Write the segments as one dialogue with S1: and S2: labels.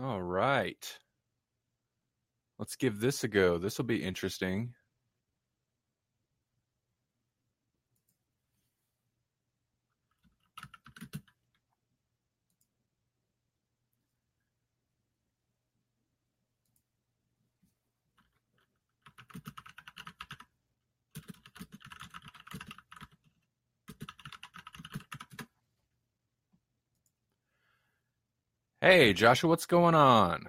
S1: All right. Let's give this a go. This will be interesting. Hey, Joshua, what's going on?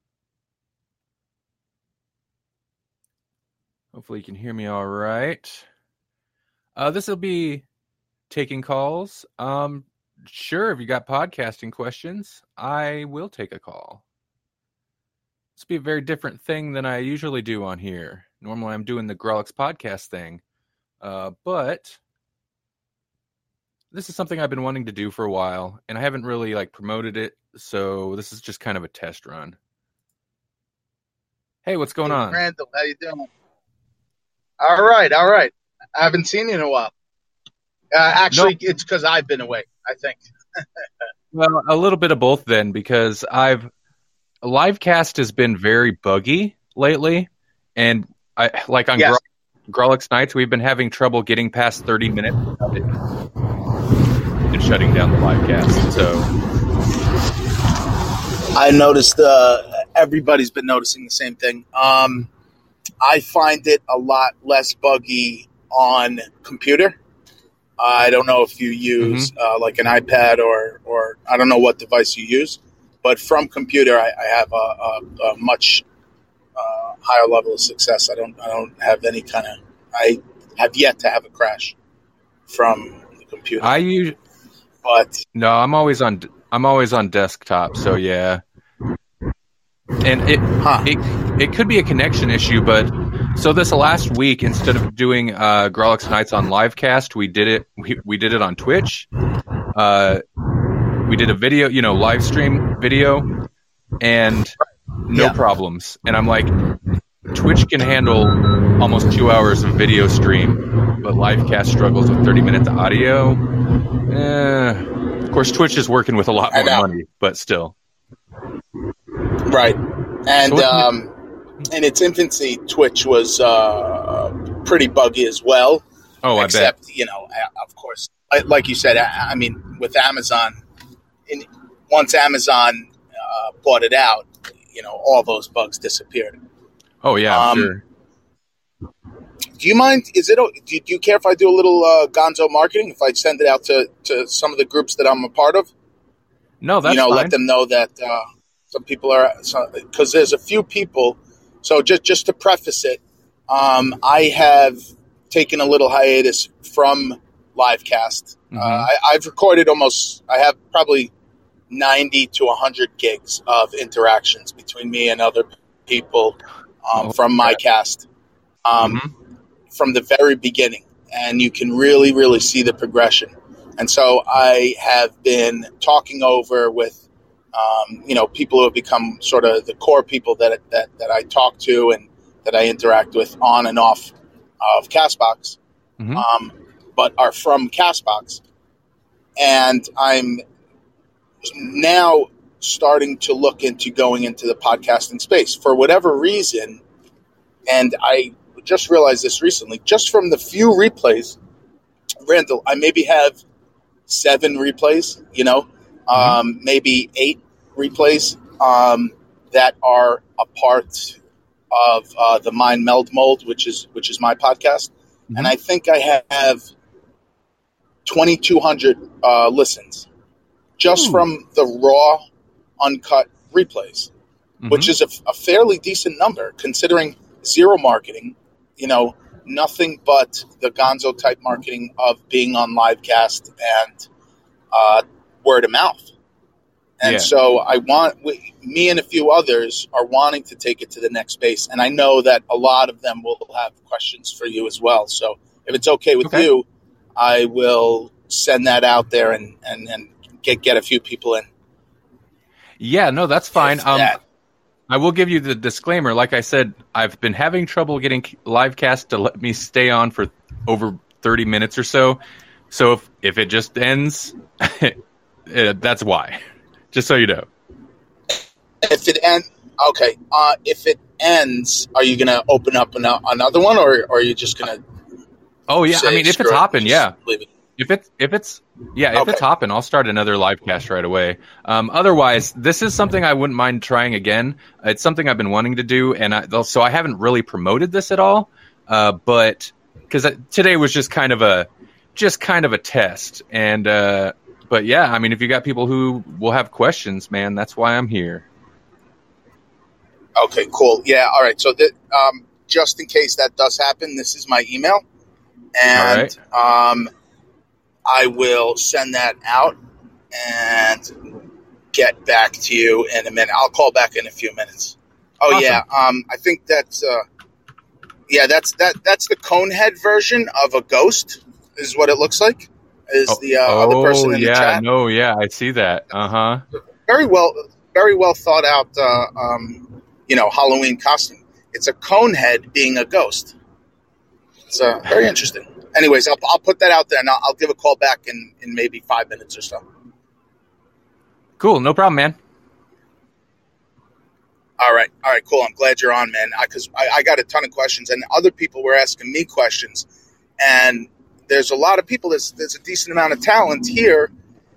S1: Hopefully you can hear me all right. This will be taking calls. Sure, if you got podcasting questions, I will take a call. This will be a very different thing than I usually do on here. Normally I'm doing the Grolix podcast thing. But this is something I've been wanting to do for a while, and I haven't really promoted it, so this is just kind of a test run. Hey, what's going on?
S2: Randall, how you doing? All right. I haven't seen you in a while. Actually, It's because I've been away, I think.
S1: Well, a little bit of both then, because Livecast has been very buggy lately, and on Grolix nights, we've been having trouble getting past 30 minutes without it and shutting down the Livecast. So
S2: I noticed everybody's been noticing the same thing. I find it a lot less buggy on computer. I don't know if you use like an iPad or I don't know what device you use, but from computer I have a much higher level of success. I don't have any kind of. I have yet to have a crash from the computer. No,
S1: I'm always on desktop. So yeah, and it could be a connection issue, but so this last week, instead of doing Grolix Nights on Livecast, we did it on Twitch. We did a video, live stream video, and no problems. And I'm like, Twitch can handle almost 2 hours of video stream, but Livecast struggles with 30 minutes of audio. Of course, Twitch is working with a lot more money, but still.
S2: Right. And in its infancy, Twitch was pretty buggy as well.
S1: Oh,
S2: except, I bet. Of course, like you said, I mean, with Amazon, once Amazon bought it out, all those bugs disappeared.
S1: Oh, yeah, sure.
S2: Do you mind? Do you care if I do a little Gonzo marketing? If I send it out to some of the groups that I'm a part of?
S1: No, that's fine.
S2: Let them know that some people are, because there's a few people. So just to preface it, I have taken a little hiatus from Livecast. I've recorded I have probably 90 to 100 gigs of interactions between me and other people from my cast from the very beginning. And you can really, really see the progression. And so I have been talking over with people who have become sort of the core people that I talk to and that I interact with on and off of CastBox, but are from CastBox. And I'm now starting to look into going into the podcasting space for whatever reason. And I just realized this recently, just from the few replays, Randall, I maybe have 7 replays, maybe 8 replays that are a part of the Mind Meld Mold, which is my podcast, and I think I have 2,200 listens just from the raw, uncut replays, which is a fairly decent number considering zero marketing. Nothing but the Gonzo type marketing of being on Livecast and word of mouth. And so me and a few others are wanting to take it to the next space. And I know that a lot of them will have questions for you as well. So if it's okay with you, I will send that out there and get a few people in.
S1: Yeah, no, that's fine. I will give you the disclaimer. Like I said, I've been having trouble getting Livecast to let me stay on for over 30 minutes or so. So if it just ends, that's why. Just so you know.
S2: If it ends, okay. If it ends, are you going to open up another one, or are you just going to
S1: Oh yeah, I
S2: say
S1: mean if it's
S2: screw it and
S1: hopping,
S2: just
S1: yeah.
S2: leave it?
S1: If it's
S2: Okay.
S1: hopping, I'll start another live cast right away. Otherwise, this is something I wouldn't mind trying again. It's something I've been wanting to do, and so I haven't really promoted this at all. But because today was just kind of a test, and but yeah, I mean, if you got people who will have questions, man, that's why I'm here.
S2: Okay, cool. Yeah, all right. So just in case that does happen, this is my email,
S1: All
S2: and
S1: right,
S2: I will send that out and get back to you in a minute. I'll call back in a few minutes. Oh yeah,
S1: awesome.
S2: I think that's that's the Conehead version of a ghost, is what it looks like. Is the other person in the
S1: Yeah,
S2: chat?
S1: no, yeah, I see that.
S2: Very well, very well thought out. Halloween costume. It's a Conehead being a ghost. It's very interesting. Anyways, I'll put that out there, and I'll give a call back in maybe 5 minutes or so.
S1: Cool, no problem, man.
S2: All right, cool. I'm glad you're on, man. Because I got a ton of questions, and other people were asking me questions, and there's a lot of people. There's a decent amount of talent here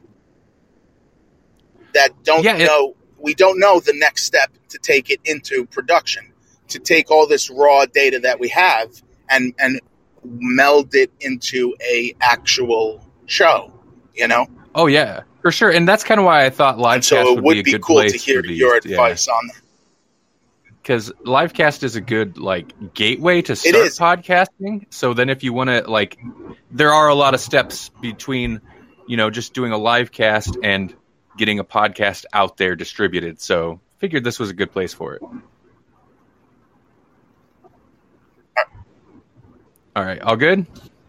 S2: that don't know. We don't know the next step to take it into production, to take all this raw data that we have and meld it into a actual show.
S1: Oh yeah, for sure, and that's kind of why I thought Livecast would be a good
S2: cool
S1: place
S2: to hear
S1: for these.
S2: your advice on that.
S1: Because Livecast is a good gateway to start podcasting. So then, if you want to there are a lot of steps between, just doing a Livecast and getting a podcast out there distributed. So figured this was a good place for it. All right, all good.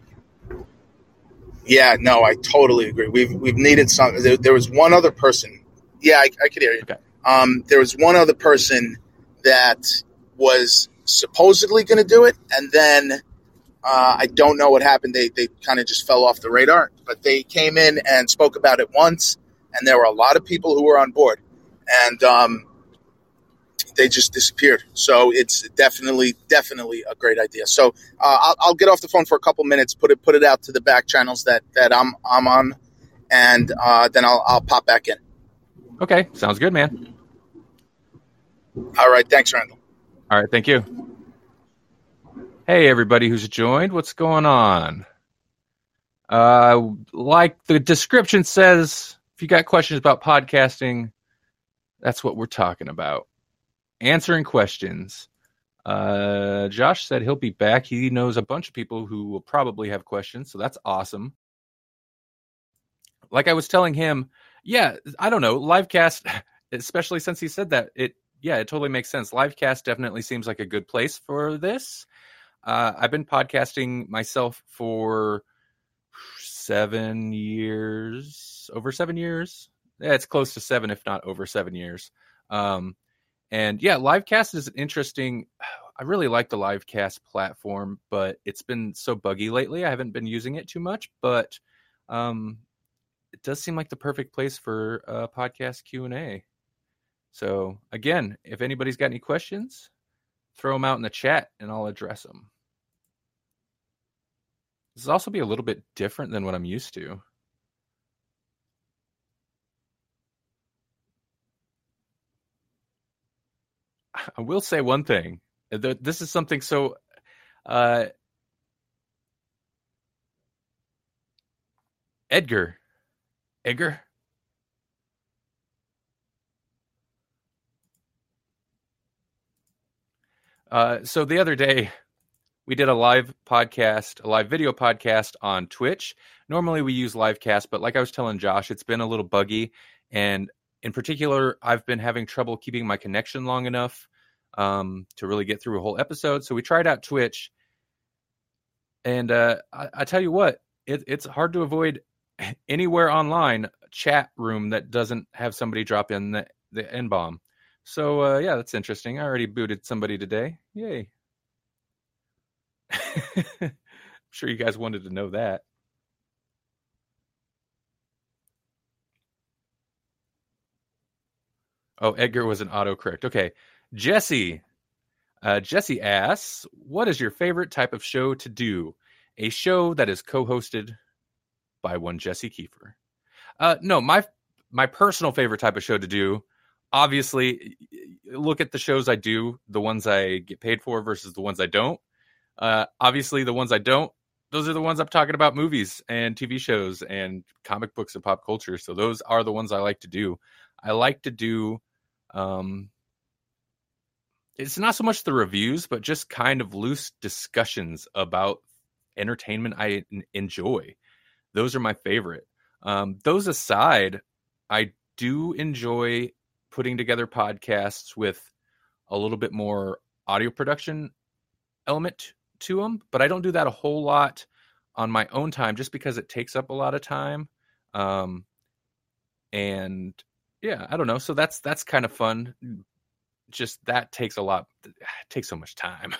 S2: Yeah, no, I totally agree. We've needed some. There was one other person. Yeah, I could hear you.
S1: Okay.
S2: There was one other person that was supposedly going to do it, and then I don't know what happened. They kind of just fell off the radar. But they came in and spoke about it once, and there were a lot of people who were on board, and they just disappeared. So it's definitely a great idea. So I'll get off the phone for a couple minutes, put it out to the back channels that I'm on, and then I'll pop back in.
S1: Okay, sounds good, man.
S2: All right, thanks, Randall.
S1: All right, thank you. Hey, everybody who's joined, what's going on? Like the description says, if you got questions about podcasting, that's what we're talking about. Answering questions. Josh said he'll be back. He knows a bunch of people who will probably have questions, so that's awesome. Like I was telling him, yeah, I don't know, Livecast, especially since he said that, it totally makes sense. Livecast definitely seems like a good place for this. I've been podcasting myself for 7 years, over 7 years. Yeah, it's close to 7, if not over 7 years. And yeah, Livecast is interesting. I really like the Livecast platform, but it's been so buggy lately. I haven't been using it too much, but it does seem like the perfect place for podcast Q&A. So again, if anybody's got any questions, throw them out in the chat and I'll address them. This will also be a little bit different than what I'm used to. I will say one thing. This is something so... Edgar. So the other day, we did a live video podcast on Twitch. Normally we use Livecast, but like I was telling Josh, it's been a little buggy. And in particular, I've been having trouble keeping my connection long enough to really get through a whole episode. So we tried out Twitch. And I tell you what, it's hard to avoid anywhere online chat room that doesn't have somebody drop in the N-bomb. So yeah, that's interesting. I already booted somebody today. Yay. I'm sure you guys wanted to know that. Oh, Edgar was an autocorrect. Okay. Jesse. Jesse asks, what is your favorite type of show to do? A show that is co-hosted by one Jesse Kiefer. No, my personal favorite type of show to do, obviously, look at the shows I do, the ones I get paid for versus the ones I don't. Obviously, the ones I don't, those are the ones I'm talking about, movies and TV shows and comic books and pop culture. So those are the ones I like to do. I like to do, it's not so much the reviews, but just kind of loose discussions about entertainment I enjoy. Those are my favorite. Those aside, I do enjoy putting together podcasts with a little bit more audio production element to them, but I don't do that a whole lot on my own time just because it takes up a lot of time. And yeah, I don't know. So that's kind of fun. Just that takes takes so much time.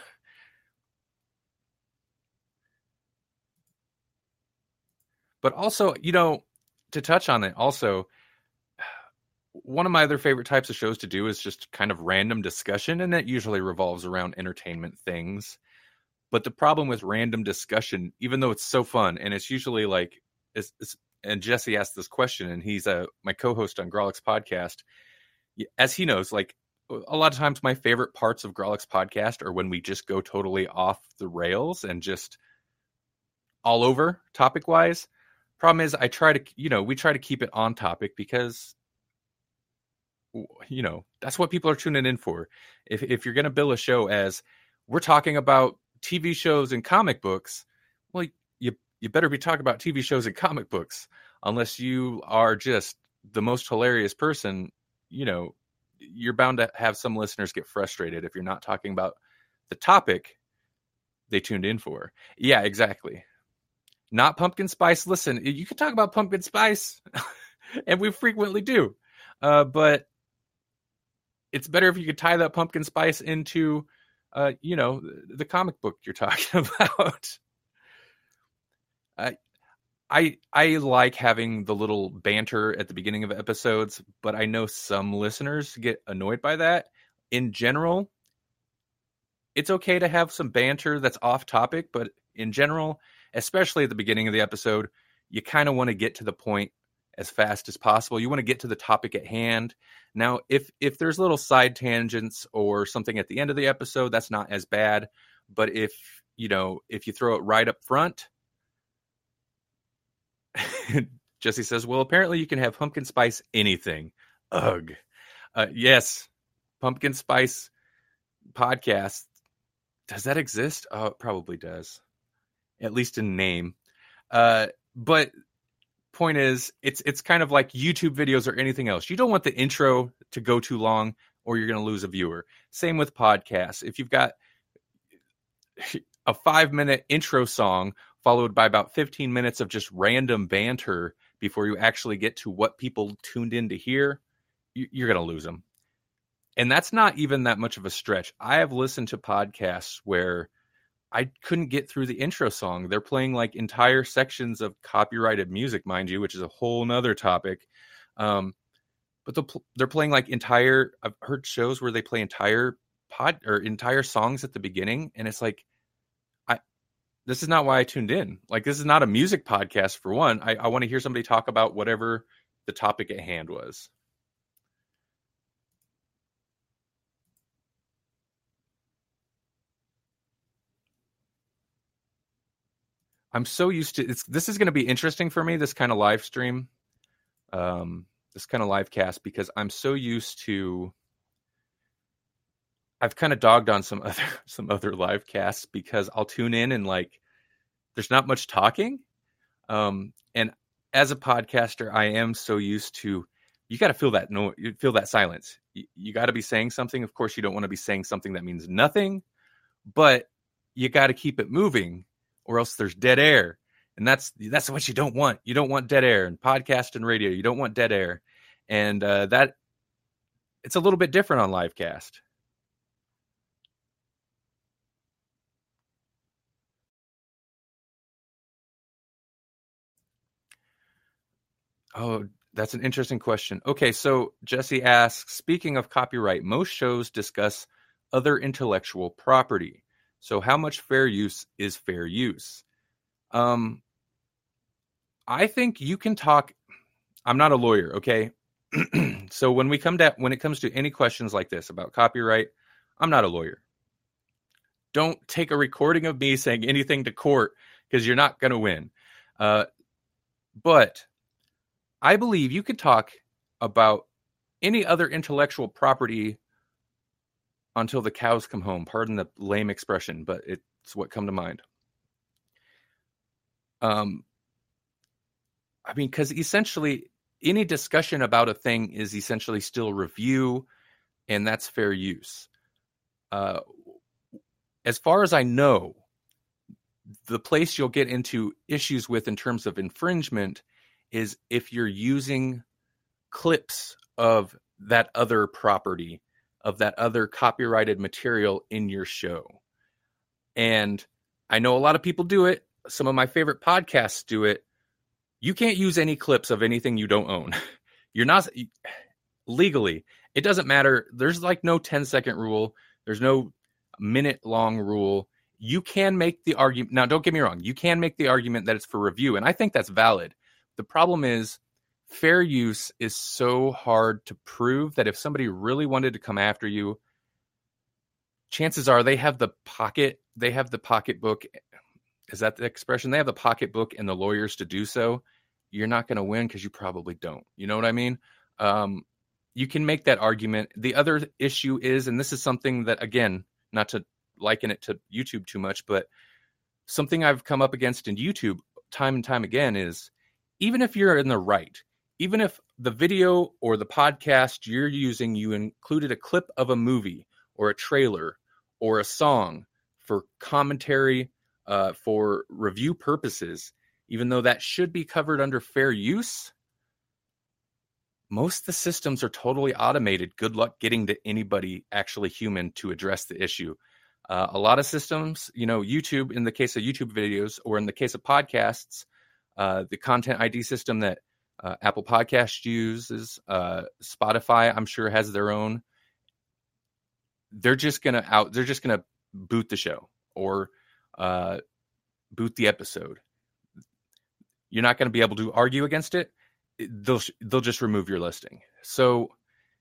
S1: But also, to touch on it, also, one of my other favorite types of shows to do is just kind of random discussion, and that usually revolves around entertainment things. But the problem with random discussion, even though it's so fun, and it's usually like, and Jesse asked this question, and he's my co-host on Grawlix podcast. As he knows, like a lot of times, my favorite parts of Grawlix podcast are when we just go totally off the rails and just all over topic wise. Problem is, we try to keep it on topic because that's what people are tuning in for. If you're going to bill a show as we're talking about TV shows and comic books, well, you better be talking about TV shows and comic books. Unless you are just the most hilarious person, you're bound to have some listeners get frustrated if you're not talking about the topic they tuned in for. Yeah, exactly. Not pumpkin spice. Listen, you can talk about pumpkin spice, and we frequently do, but it's better if you could tie that pumpkin spice into, the comic book you're talking about. I like having the little banter at the beginning of episodes, but I know some listeners get annoyed by that. In general, it's okay to have some banter that's off topic, but in general, especially at the beginning of the episode, you kind of want to get to the point as fast as possible. You want to get to the topic at hand. Now, if there's little side tangents or something at the end of the episode, that's not as bad. But if you throw it right up front, Jesse says, well, apparently you can have pumpkin spice anything. Ugh. Yes, pumpkin spice podcast. Does that exist? Oh, it probably does. At least in name. But point is, it's kind of like YouTube videos or anything else. You don't want the intro to go too long or you're going to lose a viewer. Same with podcasts. If you've got a 5-minute intro song followed by about 15 minutes of just random banter before you actually get to what people tuned in to hear, you're going to lose them. And that's not even that much of a stretch. I have listened to podcasts where I couldn't get through the intro song. They're playing like entire sections of copyrighted music, mind you, which is a whole nother topic. But they're playing like I've heard shows where they play entire songs at the beginning. And it's like, this is not why I tuned in. Like, this is not a music podcast for one. I want to hear somebody talk about whatever the topic at hand was. I'm so used to this is going to be interesting for me, this kind of live stream, this kind of live cast, because I'm so used to, I've kind of dogged on some other live casts because I'll tune in and like there's not much talking. And as a podcaster, I am so used to, you got to feel that silence. You got to be saying something. Of course, you don't want to be saying something that means nothing, but you got to keep it moving or else there's dead air. And that's what you don't want. You don't want dead air in podcast and radio. You don't want dead air. And that it's a little bit different on livecast. Oh, That's an interesting question. Okay, so Jesse asks, speaking of copyright, most shows discuss other intellectual property. So how much fair use is fair use? I think you can talk. I'm not a lawyer, okay? So when it comes to any questions like this about copyright, I'm not a lawyer. Don't take a recording of me saying anything to court because you're not going to win. But I believe you could talk about any other intellectual property until the cows come home. Pardon the lame expression, but it's what come to mind. I mean, because essentially any discussion about a thing is essentially still review, and that's fair use. As far as I know, the place you'll get into issues with in terms of infringement is if you're using clips of that other property, of that other copyrighted material in your show. And I know a lot of people do it. Some of my favorite podcasts do it. You can't use any clips of anything you don't own. You're not legally. It doesn't matter. There's like no 10-second rule. There's no minute-long rule. You can make the argument. Now, don't get me wrong. You can make the argument that it's for review, and I think that's valid. The problem is fair use is so hard to prove that if somebody really wanted to come after you, chances are they have the pocketbook. Is that the expression? They have the pocketbook and the lawyers to do so. You're not going to win because you probably don't. You know what I mean? You can make that argument. The other issue is, and this is something that, again, not to liken it to YouTube too much, but something I've come up against in YouTube time and time again is, even if you're in the right, even if the video or the podcast you're using, you included a clip of a movie or a trailer or a song for commentary, for review purposes, even though that should be covered under fair use, most of the systems are totally automated. Good luck getting to anybody actually human to address the issue. A lot of systems, YouTube, in the case of YouTube videos, or in the case of podcasts, the content ID system that Apple Podcasts uses, Spotify, I'm sure, has their own. They're just gonna boot the show or boot the episode. You're not going to be able to argue against it. They'll just remove your listing. So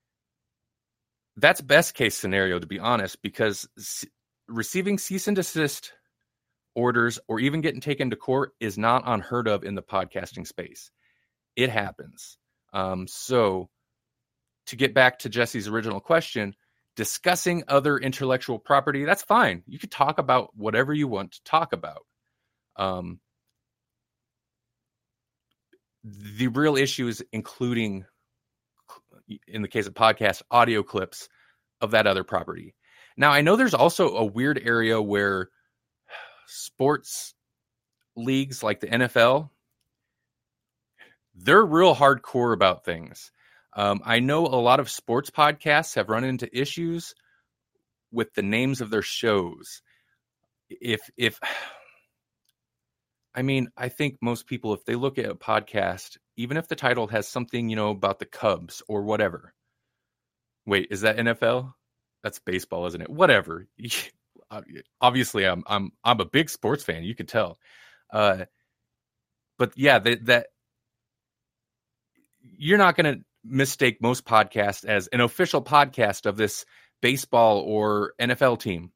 S1: that's best case scenario, to be honest, because receiving cease and desist orders or even getting taken to court is not unheard of in the podcasting space. It happens. So to get back to Jesse's original question, discussing other intellectual property, that's fine. You could talk about whatever you want to talk about. The real issue is including, in the case of podcasts, audio clips of that other property. Now, I know there's also a weird area where sports leagues like the NFL, they're real hardcore about things. I know a lot of sports podcasts have run into issues with the names of their shows. I think most people, if they look at a podcast, even if the title has something, about the Cubs or whatever. Wait, is that NFL? That's baseball, isn't it? Whatever. Obviously, I'm a big sports fan. You could tell. But yeah, that you're not going to mistake most podcasts as an official podcast of this baseball or NFL team.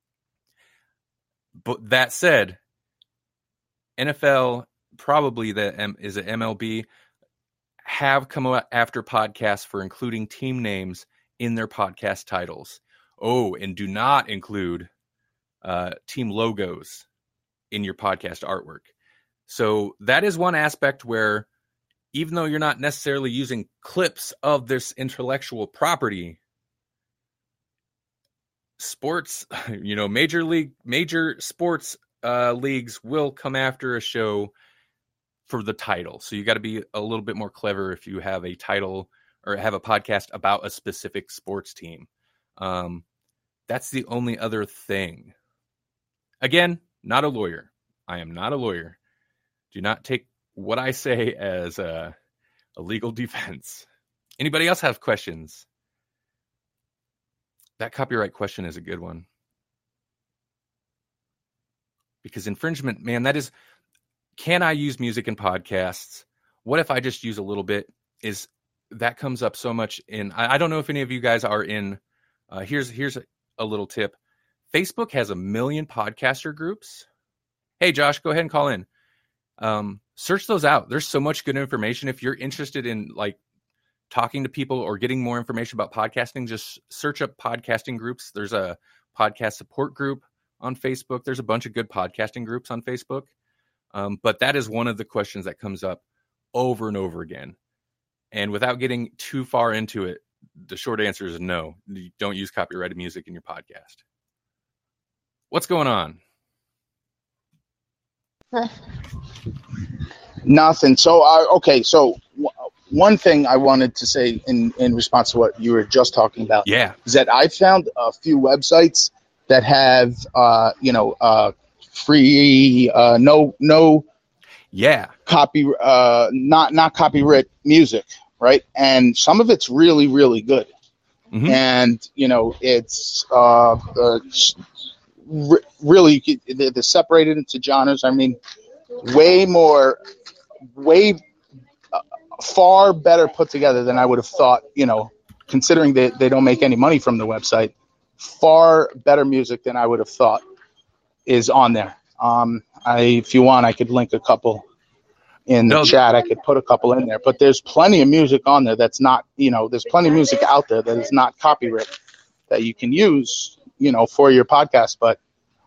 S1: But that said, NFL, probably is it MLB, have come out after podcasts for including team names in their podcast titles. Oh, and do not include team logos in your podcast artwork. So that is one aspect where, even though you're not necessarily using clips of this intellectual property, sports, major sports leagues will come after a show for the title. So you got to be a little bit more clever if you have a title or have a podcast about a specific sports team. That's the only other thing. Again, not a lawyer. I am not a lawyer. Do not take what I say as a legal defense. Anybody else have questions? That copyright question is a good one. Because infringement, man, that is, can I use music in podcasts? What if I just use a little bit? That comes up so much in, I don't know if any of you guys are in, here's a little tip. Facebook has 1 million podcaster groups. Hey, Josh, go ahead and call in. Search those out. There's so much good information. If you're interested in like talking to people or getting more information about podcasting, just search up podcasting groups. There's a podcast support group on Facebook. There's a bunch of good podcasting groups on Facebook. But that is one of the questions that comes up over and over again. And without getting too far into it, the short answer is no. You don't use copyrighted music in your podcast. What's going on?
S2: Nothing. So, okay. So one thing I wanted to say in response to what you were just talking about, is that I found a few websites that have, free, no copy, not copyright music, right? And some of it's really, really good. Mm-hmm. And it's really, they're separated into genres. I mean, far better put together than I would have thought, considering that they don't make any money from the website. Far better music than I would have thought is on there. If you want, I could link a couple in the chat. I could put a couple in there, but there's plenty of music on there that's not, there's plenty of music out there that is not copyright that you can use, for your podcast. But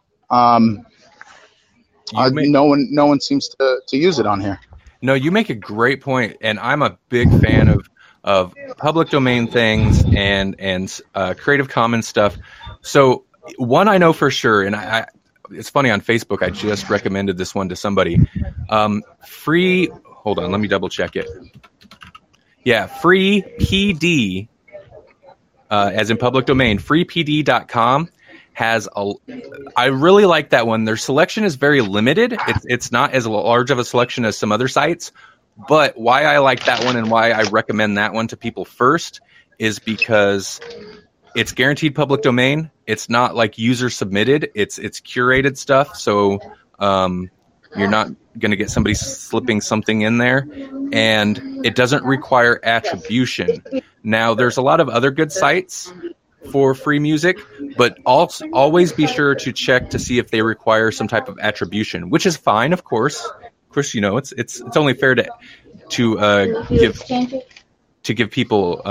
S2: no one seems to use it on here.
S1: No, you make a great point, and I'm a big fan of public domain things and Creative Commons stuff. So one I know for sure, and I it's funny, on Facebook I just recommended this one to somebody. Free, hold on, let me double check it. Yeah, Free PD, as in public domain, freepd.com has I really like that one. Their selection is very limited. It's not as large of a selection as some other sites, but why I like that one and why I recommend that one to people first is because it's guaranteed public domain. It's not like user submitted. It's curated stuff. So you're not going to get somebody slipping something in there, and it doesn't require attribution. Now, there's a lot of other good sites for free music, but also always be sure to check to see if they require some type of attribution, which is fine, of course. Of course, it's only fair to give people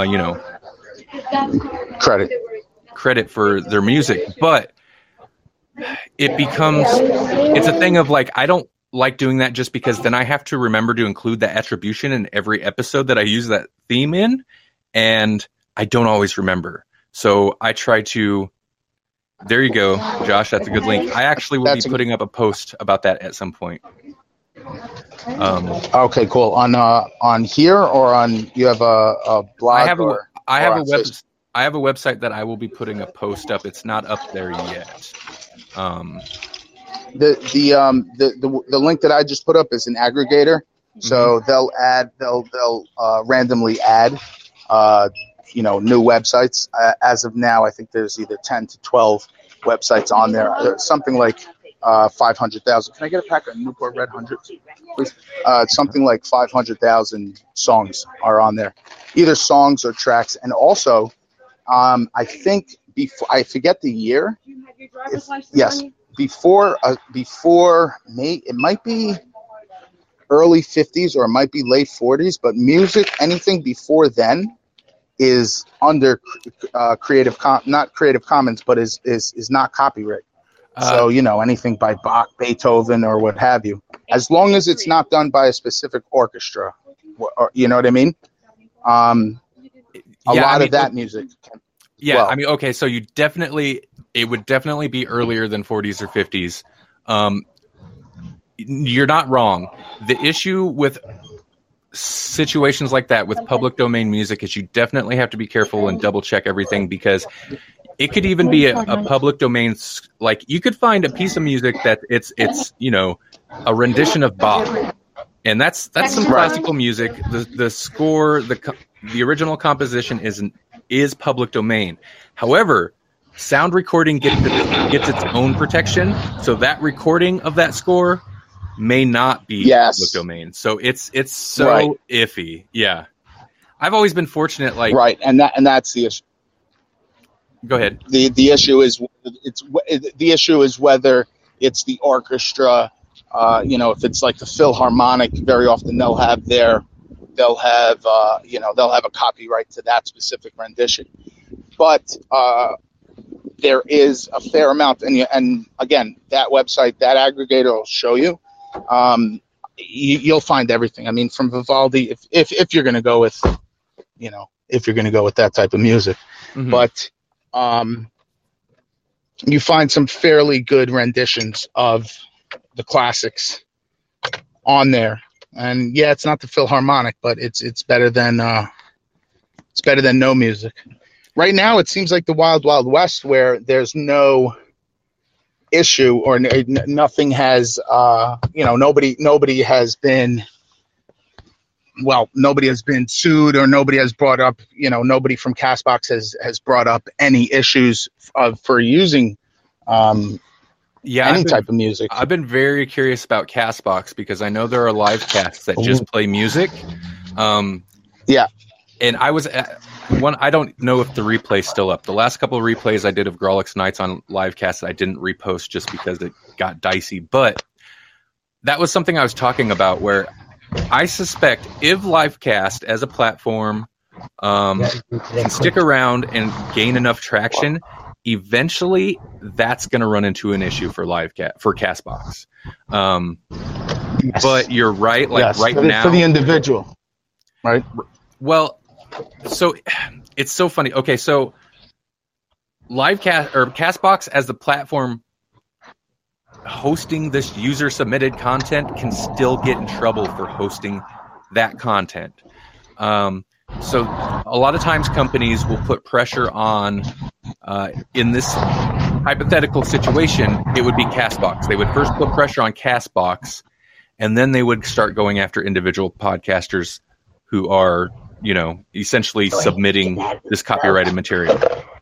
S1: credit for their music, but it's a thing of like, I don't like doing that just because then I have to remember to include the attribution in every episode that I use that theme in, and I don't always remember. So I try to. There you go, Josh. That's a good link. I actually will be putting up a post about that at some point.
S2: Okay, cool. On here or on, you have a blog?
S1: I have a website that I will be putting a post up. It's not up there yet.
S2: The link that I just put up is an aggregator, so they'll randomly add new websites. As of now, I think there's either 10 to 12 websites on there. There's something like 500,000. Can I get a pack of Newport Red 100s, please? Something like 500,000 songs are on there, either songs or tracks. And also, I think I forget the year. Before May, it might be early 50s or it might be late 40s. But music, anything before then, is under not Creative Commons, but is not copyright. So, anything by Bach, Beethoven, or what have you, as long as it's not done by a specific orchestra, or, you know what I mean? A lot of that music.
S1: Yeah, well, okay, so it would definitely be earlier than 40s or 50s. You're not wrong. The issue with situations like that with public domain music is you definitely have to be careful and double check everything, because it could even be a public domain. Like, you could find a piece of music that it's a rendition of Bach, And that's some classical music. The score, the original composition is public domain. However, sound recording gets its own protection, so that recording of that score may not be public domain. So it's so iffy. Yeah, I've always been fortunate.
S2: And that's the issue.
S1: Go ahead.
S2: The issue is whether it's the orchestra. If it's like the Philharmonic, very often they'll have a copyright to that specific rendition. But there is a fair amount, and again, that website, that aggregator will show you. You'll find everything. I mean, from Vivaldi, if you're going to go with, that type of music, but you find some fairly good renditions of the classics on there. And yeah, it's not the Philharmonic, but it's better than no music. Right now, it seems like the Wild Wild West, where there's no issue or nothing has, nobody has been sued, or nobody has brought up, nobody from Castbox has brought up any issues for using any type of music.
S1: I've been very curious about Castbox because I know there are live casts that just play music. And I was at one. I don't know if the replay's still up. The last couple of replays I did of Grawlix Nights on livecast, I didn't repost just because it got dicey. But that was something I was talking about, where I suspect if livecast as a platform can stick around and gain enough traction, eventually that's going to run into an issue for Castbox. But you're right. Now,
S2: for the individual, right?
S1: Well, so it's so funny. Okay, so Castbox as the platform hosting this user submitted content can still get in trouble for hosting that content. So a lot of times companies will put pressure on, in this hypothetical situation, it would be Castbox. They would first put pressure on Castbox, and then they would start going after individual podcasters who are, essentially submitting this copyrighted material.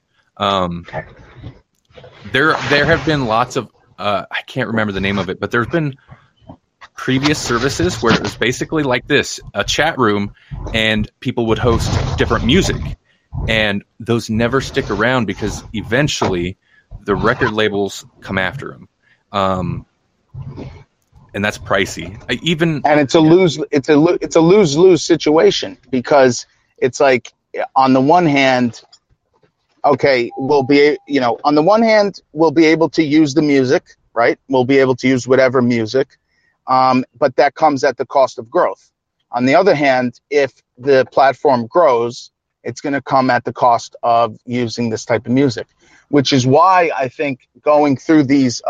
S1: There have been lots of, I can't remember the name of it, but there's been previous services where it was basically like this, a chat room, and people would host different music. And those never stick around because eventually the record labels come after them. And that's pricey. And
S2: it's a lose-lose situation, because it's like, on the one hand, okay, we'll be able to use the music, right? We'll be able to use whatever music, but that comes at the cost of growth. On the other hand, if the platform grows, it's going to come at the cost of using this type of music, which is why I think going through these,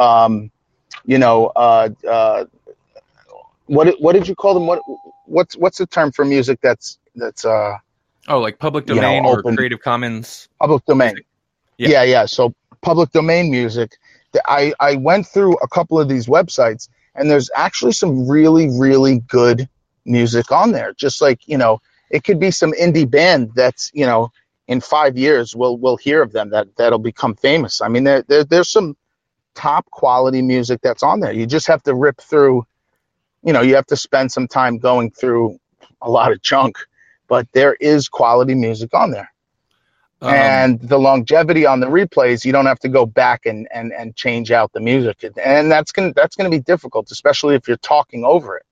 S2: what did you call them? What's the term for music that's
S1: like public domain or Creative Commons?
S2: Public domain. Yeah. So public domain music. I went through a couple of these websites, and there's actually some really, really good music on there. Just like, it could be some indie band that's, in 5 years we'll hear of them, that'll become famous. I mean, there's some top quality music that's on there. You just have to rip through, you have to spend some time going through a lot of junk, but there is quality music on there. And the longevity on the replays, you don't have to go back and change out the music. And that's going to be difficult, especially if you're talking over it,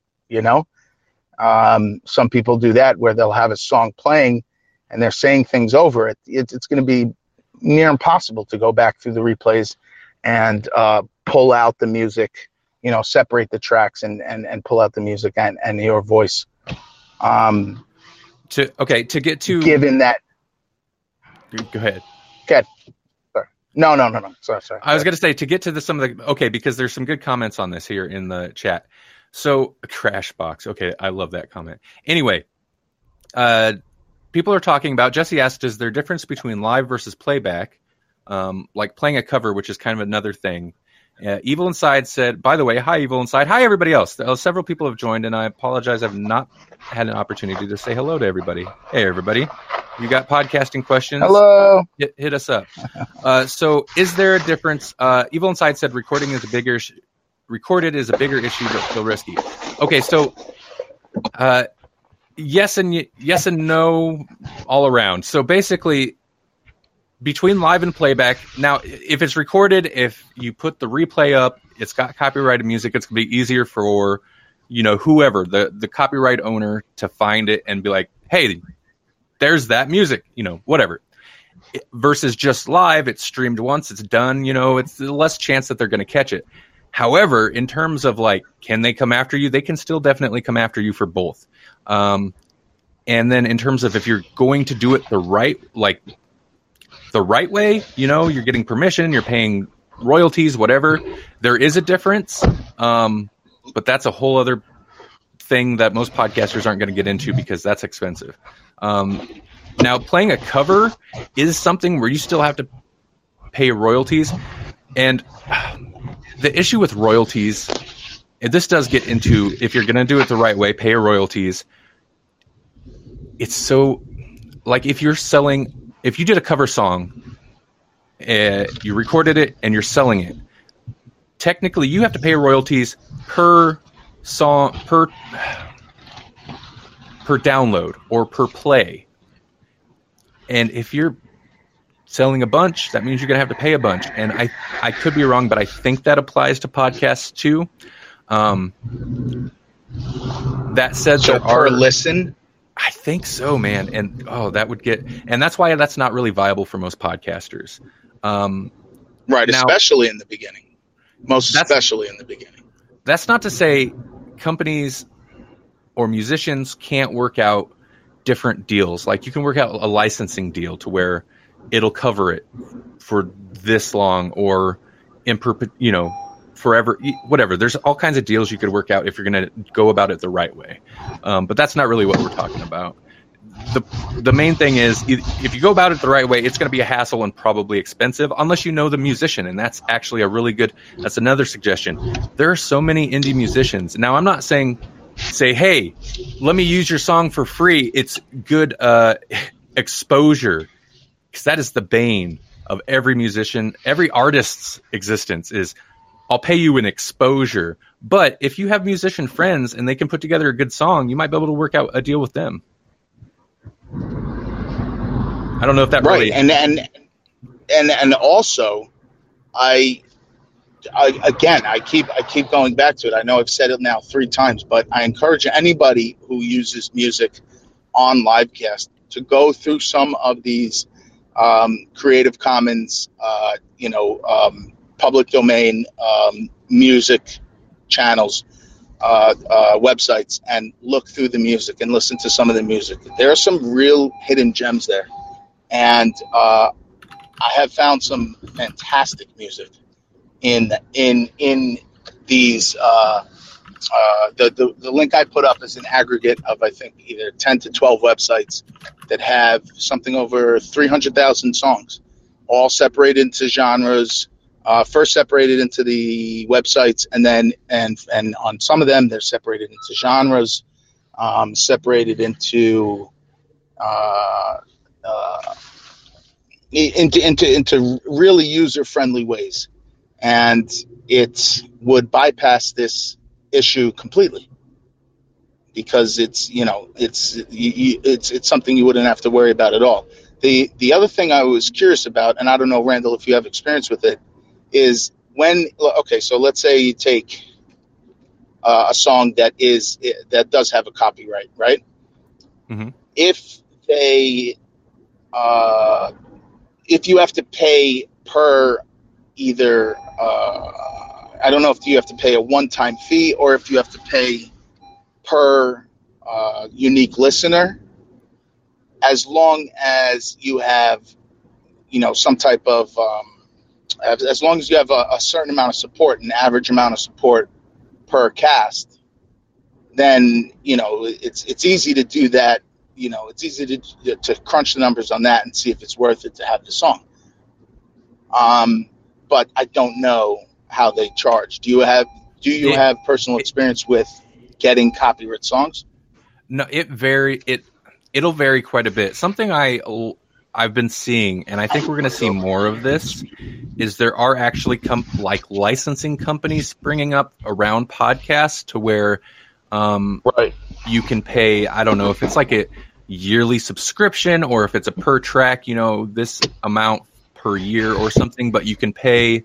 S2: Some people do that, where they'll have a song playing and they're saying things over it. It's going to be near impossible to go back through the replays and pull out the music, separate the tracks and pull out the music and your voice.
S1: To get to
S2: given that.
S1: Go ahead.
S2: Okay. Sorry. No. Sorry.
S1: I was going to say, to get to some of the, because there's some good comments on this here in the chat. So, Crashbox. Okay, I love that comment. Anyway, people are talking about, Jesse asked, is there a difference between live versus playback? Like playing a cover, which is kind of another thing. Evil Inside said, by the way, hi, Evil Inside. Hi, everybody else. Several people have joined, and I apologize. I've not had an opportunity to say hello to everybody. Hey, everybody. You got podcasting questions?
S2: Hello.
S1: Hit us up. So is there a difference? Evil Inside said recorded is a bigger issue, but still risky. Okay, so yes and no all around. So basically, between live and playback, now if it's recorded, if you put the replay up, it's got copyrighted music, it's going to be easier for whoever, the copyright owner, to find it and be like, hey, there's that music, whatever. Versus just live, it's streamed once, it's done, it's less chance that they're going to catch it. However, in terms of can they come after you? They can still definitely come after you for both. And then in terms of if you're going to do it the right way, you're getting permission, you're paying royalties, whatever. There is a difference, but that's a whole other thing that most podcasters aren't going to get into because that's expensive. Now, playing a cover is something where you still have to pay royalties. And the issue with royalties, and this does get into, if you're going to do it the right way, pay royalties. It's so, if you did a cover song, you recorded it and you're selling it, technically you have to pay royalties per song, per download or per play. And if you're selling a bunch, that means you're going to have to pay a bunch. And I could be wrong, but I think that applies to podcasts too. That said,
S2: so per listen?
S1: I think so, man. And that would and that's why that's not really viable for most podcasters.
S2: Right, now, especially in the beginning. Especially in the beginning.
S1: That's not to say companies or musicians can't work out different deals. Like you can work out a licensing deal to where it'll cover it for this long or forever, whatever. There's all kinds of deals you could work out if you're going to go about it the right way. But that's not really what we're talking about. The main thing is if you go about it the right way, it's going to be a hassle and probably expensive unless you know the musician. And that's actually that's another suggestion. There are so many indie musicians. Now, I'm not saying, hey, let me use your song for free. It's good exposure, because that is the bane of every musician, every artist's existence is, I'll pay you an exposure. But if you have musician friends and they can put together a good song, you might be able to work out a deal with them. I don't know if that
S2: right.
S1: really...
S2: And also, I keep going back to it. I know I've said it now 3 times, but I encourage anybody who uses music on Livecast to go through some of these Creative Commons, public domain music channels, websites, and look through the music and listen to some of the music. There are some real hidden gems there, and I have found some fantastic music in these. The link I put up is an aggregate of, I think, either 10 to 12 websites that have something over 300,000 songs, all separated into genres. First separated into the websites, and then and on some of them they're separated into genres, separated into really user-friendly ways, and it would bypass this issue completely because it's something you wouldn't have to worry about at all. The other thing I was curious about, and I don't know, Randall, if you have experience with it, is so let's say you take a song that does have a copyright, right?
S1: Mm-hmm.
S2: If you have to pay per either, I don't know if you have to pay a one-time fee or if you have to pay per unique listener, as long as you have, some type of, as long as you have a certain amount of support, an average amount of support per cast, then, it's easy to do that. It's easy to crunch the numbers on that and see if it's worth it to have the song. But I don't know how they charge. Do you have personal experience with getting copyright songs?
S1: No, it'll vary quite a bit. Something I've been seeing, and I think we're going to see more of this, is there are actually like licensing companies springing up around podcasts to where
S2: Right.
S1: you can pay, I don't know if it's like a yearly subscription or if it's a per track, this amount per year or something, but you can pay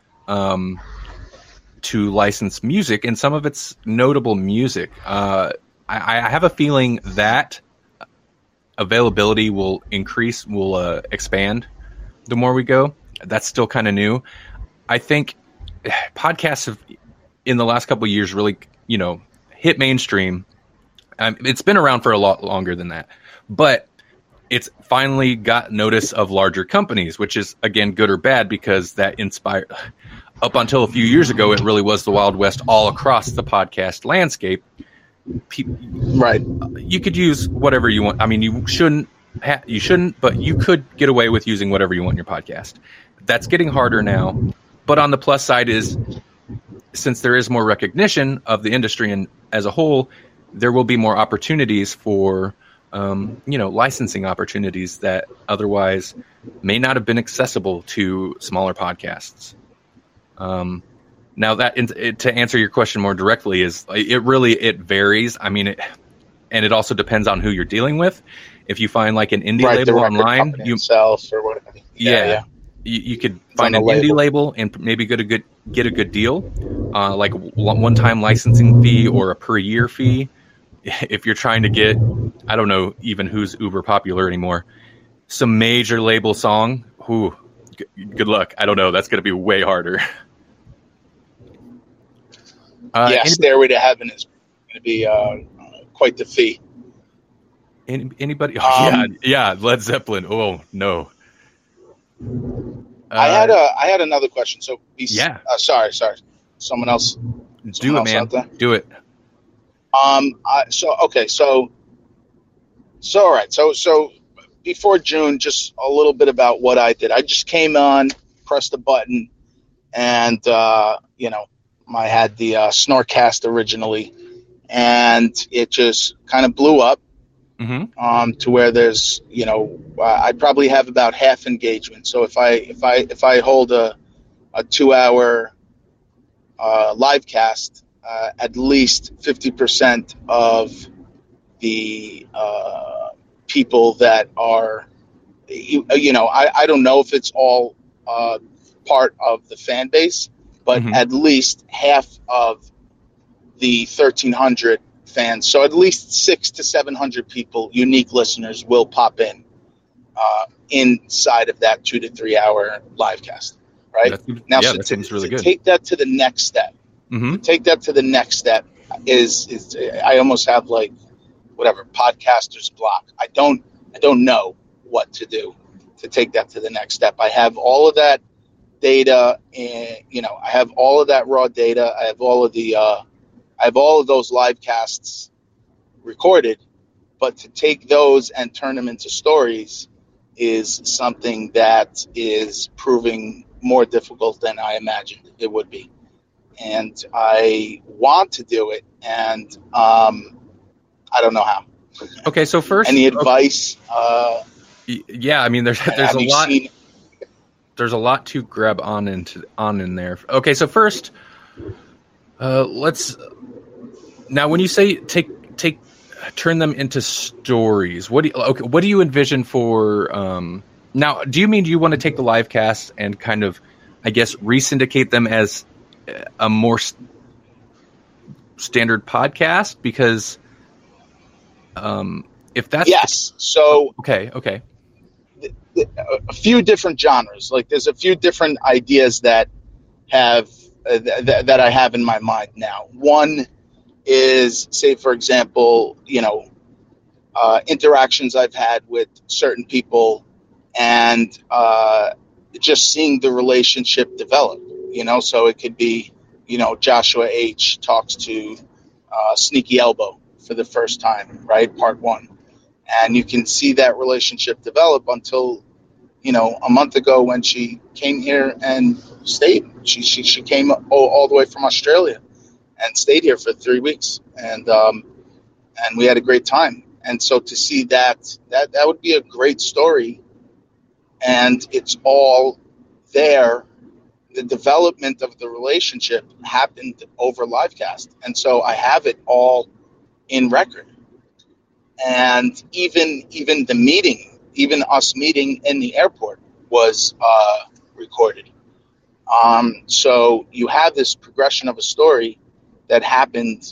S1: to license music, and some of it's notable music. I have a feeling that availability will increase, will expand the more we go. That's still kind of new. I think podcasts have, in the last couple of years, really, hit mainstream. It's been around for a lot longer than that, but it's finally got notice of larger companies, which is, again, good or bad, because that inspired. Up until a few years ago, it really was the Wild West all across the podcast landscape.
S2: Right.
S1: You could use whatever you want. I mean, you shouldn't, but you could get away with using whatever you want in your podcast. That's getting harder now. But on the plus side is, since there is more recognition of the industry and as a whole, there will be more opportunities for, licensing opportunities that otherwise may not have been accessible to smaller podcasts. Now that to answer your question more directly is it varies. I mean, it also depends on who you're dealing with. If you find like an indie label online,
S2: or whatever. Yeah.
S1: You could find an indie label and maybe get a good deal, like one-time licensing fee or a per year fee. If you're trying to get, I don't know even who's uber popular anymore, some major label song, good luck. I don't know. That's going to be way harder.
S2: Stairway to Heaven is going to be quite the fee.
S1: Anybody? Led Zeppelin. Oh no.
S2: I had another question. So sorry. Someone else.
S1: Do it, man. Do it.
S2: All right. So before June, just a little bit about what I did. I just came on, pressed a button, and I had the Snorcast originally, and it just kind of blew up.
S1: Mm-hmm.
S2: To where there's, I probably have about half engagement. So if I hold a 2-hour live cast, at least 50% of the people that are, I don't know if it's all part of the fan base, but
S1: Mm-hmm.
S2: at least half of the 1,300 fans, so at least 600 to 700 people, unique listeners, will pop in inside of that 2 to 3 hour live cast, right?
S1: That seems really good.
S2: Take that to the next step.
S1: Mm-hmm.
S2: Take that to the next step is I almost have like whatever podcaster's block. I don't know what to do to take that to the next step. I have all of that data, and I have all of that raw data. I have all of those live casts recorded, but to take those and turn them into stories is something that is proving more difficult than I imagined it would be. And I want to do it, and I don't know how.
S1: Okay, so first,
S2: any advice?
S1: Yeah, I mean, there's a lot. There's a lot to grab on in there. Okay, so first, let's. Now, when you say turn them into stories, what do you envision for? Now, do you want to take the live casts and kind of, I guess, re-syndicate them as a more standard podcast? Because if that's
S2: yes, so
S1: okay.
S2: A few different genres. Like there's a few different ideas that have that I have in my mind now. One is, say, for example, interactions I've had with certain people, and just seeing the relationship develop. So it could be, Joshua H. talks to Sneaky Elbow for the first time, right? Part 1. And you can see that relationship develop until, a month ago when she came here and stayed. She came all the way from Australia and stayed here for 3 weeks, and we had a great time. And so to see that would be a great story, and it's all there. The development of the relationship happened over livecast, and so I have it all in record. And even the meeting, even us meeting in the airport, was recorded. So you have this progression of a story that happened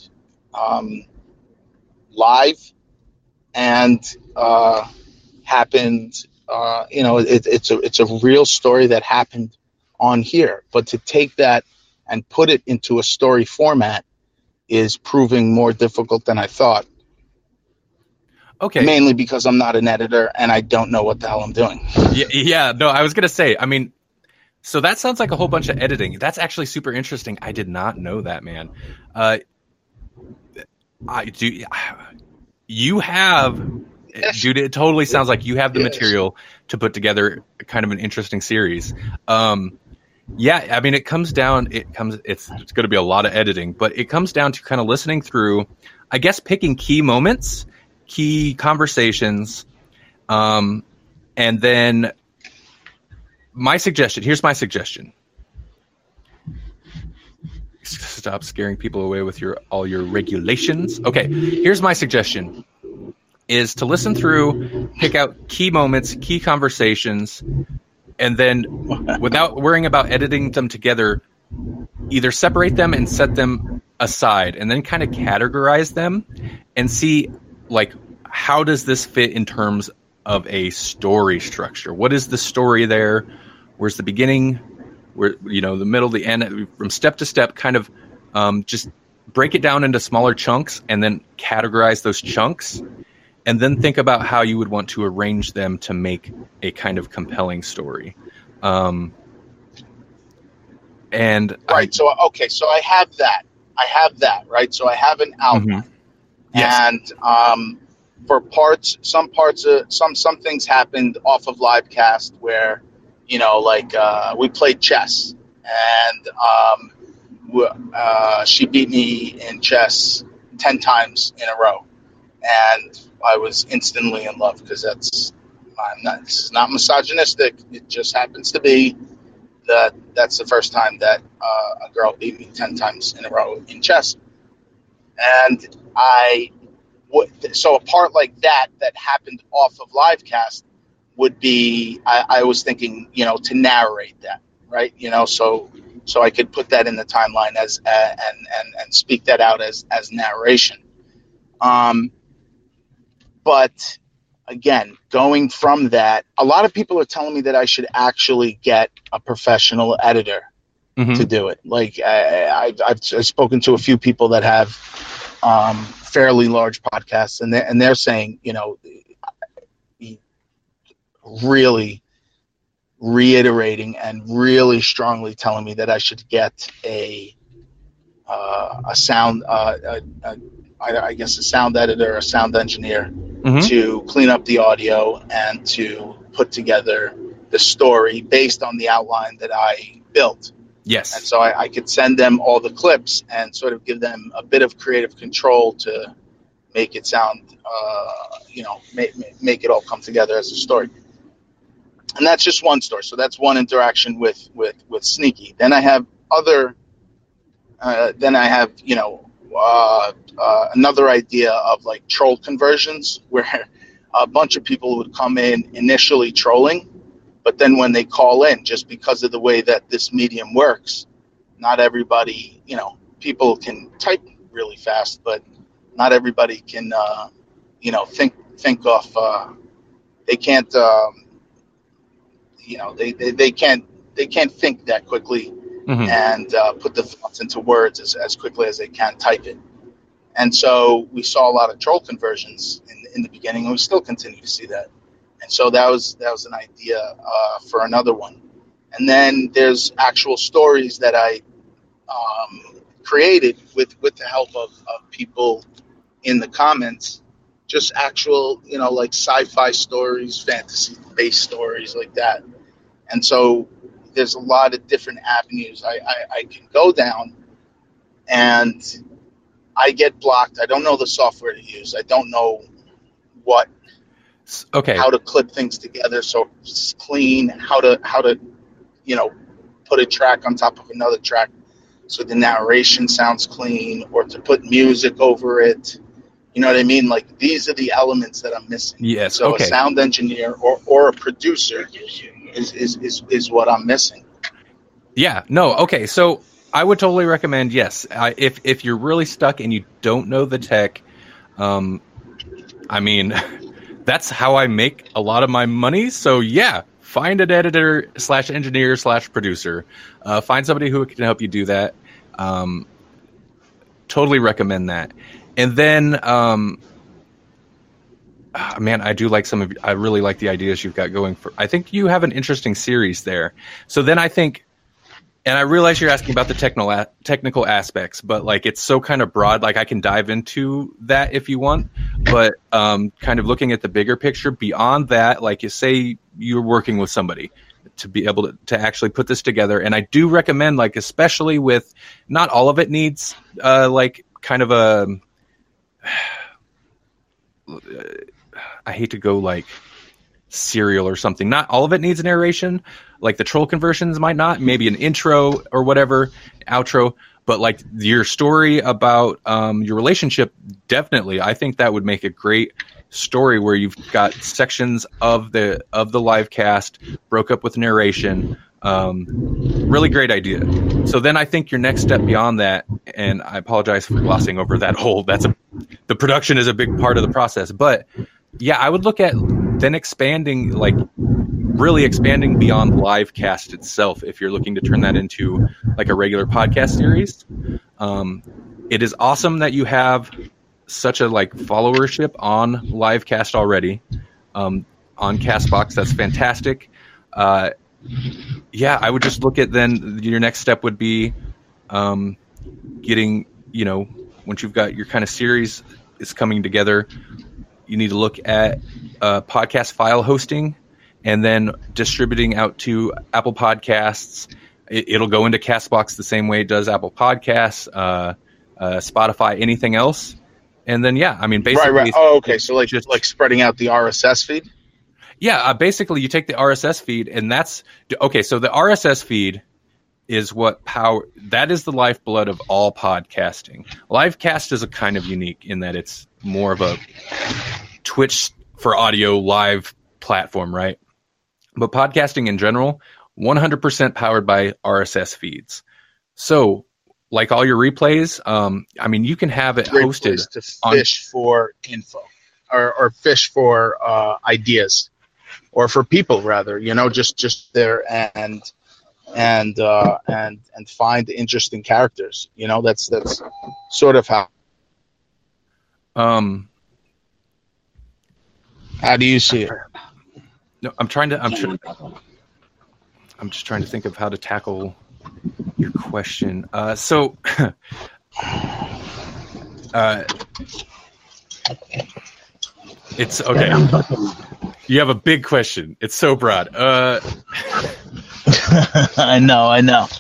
S2: live and happened. It's a real story that happened on here. But to take that and put it into a story format is proving more difficult than I thought.
S1: Okay.
S2: Mainly because I'm not an editor and I don't know what the hell I'm doing.
S1: Yeah. No, I was gonna say. I mean, so that sounds like a whole bunch of editing. That's actually super interesting. I did not know that, man. I do. You have, dude. It totally sounds like you have the material to put together kind of an interesting series. Yeah, I mean, it's going to be a lot of editing, but it comes down to kind of listening through, I guess, picking key moments, key conversations, and then here's my suggestion. Stop scaring people away with all your regulations. Okay, here's my suggestion is to listen through, pick out key moments, key conversations, and then without worrying about editing them together, either separate them and set them aside and then kind of categorize them and see, like, how does this fit in terms of a story structure? What is the story there? Where's the beginning? Where, the middle, the end, from step to step, kind of just break it down into smaller chunks and then categorize those chunks. And then think about how you would want to arrange them to make a kind of compelling story. So I have that, right? So I have an outline. Mm-hmm. Yes.
S2: And for some things happened off of livecast where, we played chess, and she beat me in chess 10 times in a row. And I was instantly in love because this is not misogynistic. It just happens to be that's the first time that a girl beat me 10 times in a row in chess. And so a part like that happened off of livecast would be, I was thinking, to narrate that, right? So I could put that in the timeline as and speak that out as narration. But again, going from that, a lot of people are telling me that I should actually get a professional editor to do it. Like I've spoken to a few people that have fairly large podcasts, and they're saying, really reiterating and really strongly telling me that I should get a sound, I guess a sound editor, a sound engineer to clean up the audio and to put together the story based on the outline that I built.
S1: Yes.
S2: And so I could send them all the clips and sort of give them a bit of creative control to make it sound, make it all come together as a story. And that's just one story. So that's one interaction with Sneaky. Then I have another idea of like troll conversions where a bunch of people would come in initially trolling, but then when they call in, just because of the way that this medium works, not everybody, people can type really fast, but not everybody can, think off. They can't, they can't think that quickly and put the thoughts into words as quickly as they can type it. And so we saw a lot of troll conversions in the beginning, and we still continue to see that. And so that was an idea for another one. And then there's actual stories that I created with the help of people in the comments, just actual, like sci-fi stories, fantasy-based stories like that. And so there's a lot of different avenues I can go down, and I get blocked. I don't know the software to use. I don't know what
S1: Okay.
S2: how to clip things together so it's clean. How to put a track on top of another track so the narration sounds clean, or to put music over it. You know what I mean? Like, these are the elements that I'm missing.
S1: Yes.
S2: So
S1: Okay.
S2: a sound engineer or a producer is what I'm missing.
S1: Yeah. No. Okay. So I would totally recommend, yes, if you're really stuck and you don't know the tech, I mean, that's how I make a lot of my money. So yeah, find an editor / engineer / producer. Find somebody who can help you do that. Totally recommend that. And then, man, I do like I really like the ideas you've got going for. I think you have an interesting series there. So then I think, and I realize you're asking about the technical aspects, but like, it's so kind of broad. Like, I can dive into that if you want, but kind of looking at the bigger picture beyond that, like, you say you're working with somebody to be able to actually put this together. And I do recommend, like, especially with, not all of it needs like kind of a, I hate to go like serial or something. Not all of it needs a narration. Like, the troll conversions might not. Maybe an intro or whatever, outro. But like, your story about your relationship, definitely, I think that would make a great story where you've got sections of the live cast broke up with narration. Really great idea. So then I think your next step beyond that, and I apologize for glossing over that whole, the production is a big part of the process, but yeah, I would look at then expanding, like really expanding beyond live cast itself. If you're looking to turn that into like a regular podcast series, it is awesome that you have such a like followership on Livecast already, on Castbox. That's fantastic. Yeah, I would just look at, then your next step would be getting, once you've got your kind of series is coming together, you need to look at podcast file hosting and then distributing out to Apple Podcasts. It'll go into Castbox the same way it does Apple Podcasts, Spotify, anything else. And then, yeah, I mean, basically.
S2: Right. Oh, okay. So like spreading out the RSS feed?
S1: Yeah, basically you take the RSS feed, and that's okay. So the RSS feed is that is the lifeblood of all podcasting. Livecast is a kind of unique in that it's more of a Twitch for audio live platform, right? But podcasting in general, 100% powered by RSS feeds. So, like all your replays, I mean, you can have it
S2: Great
S1: hosted
S2: place to fish for info, or fish for ideas. Or for people, rather, just there and find interesting characters. That's sort of how. How do you see it?
S1: No, I'm just trying to think of how to tackle your question. So, it's okay. You have a big question. It's so broad.
S2: I know.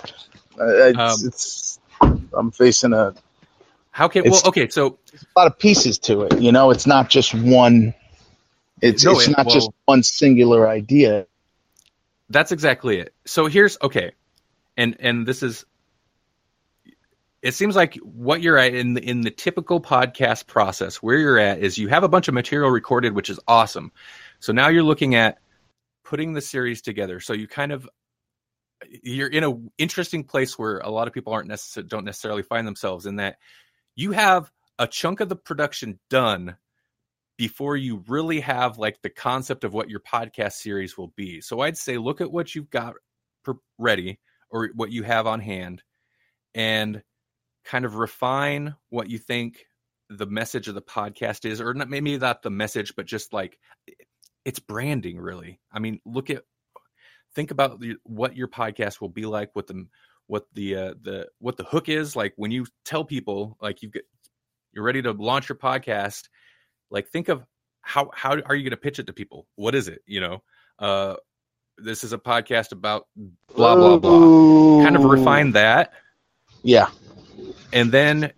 S2: I'm facing a.
S1: How can okay? So
S2: there's a lot of pieces to it. It's not just one. It's not just one singular idea.
S1: That's exactly it. So here's okay, and this is. It seems like what you're at in the typical podcast process, where you're at is you have a bunch of material recorded, which is awesome. So now you're looking at putting the series together. So you're in an interesting place where a lot of people don't necessarily find themselves, in that you have a chunk of the production done before you really have like the concept of what your podcast series will be. So I'd say look at what you've got ready, or what you have on hand, and kind of refine what you think the message of the podcast is, or not, maybe not the message, but just like it's branding, really. I mean, think about what your podcast will be like, what the hook is, like when you tell people like you're ready to launch your podcast. Like, think of how are you going to pitch it to people? What is it? this is a podcast about blah, blah, blah. Kind of refine that.
S2: Yeah.
S1: And then,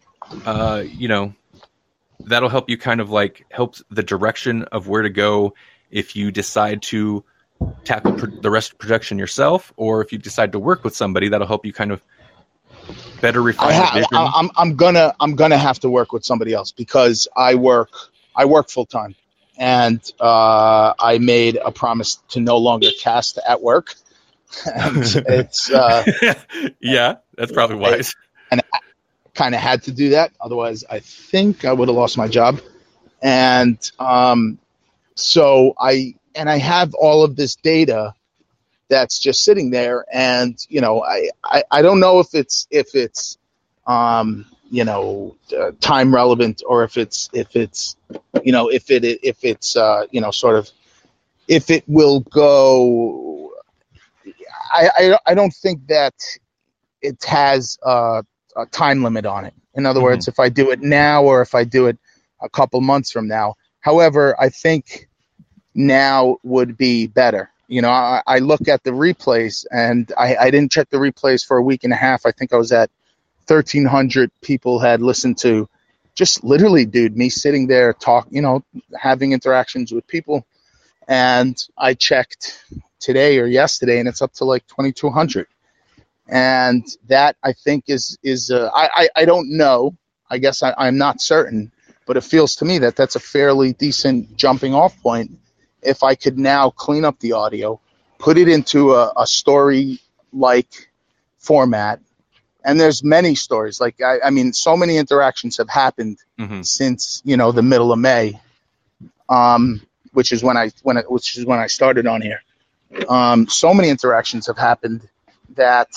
S1: that'll help you kind of like help the direction of where to go if you decide to tackle the rest of production yourself, or if you decide to work with somebody, that'll help you kind of better refine the vision.
S2: I'm gonna have to work with somebody else because I work full time, and I made a promise to no longer cast at work. And it's
S1: yeah, that's probably wise.
S2: And I kind of had to do that, otherwise I think I would have lost my job. And so I have all of this data that's just sitting there, and I don't know if it's time relevant, or if it will go. I don't think that it has a time limit on it. In other words, if I do it now or if I do it a couple months from now. However, I think now would be better. I look at the replays, and I didn't check the replays for a week and a half. I think I was at 1,300 people had listened to just literally, dude, me sitting there having interactions with people. And I checked today or yesterday, and it's up to like 2,200. And that, I think, is I don't know. I guess I'm not certain, but it feels to me that that's a fairly decent jumping off point. If I could now clean up the audio, put it into a story-like format, and there's many stories. Like, I mean, so many interactions have happened since, the middle of May, which is when I started on here. So many interactions have happened that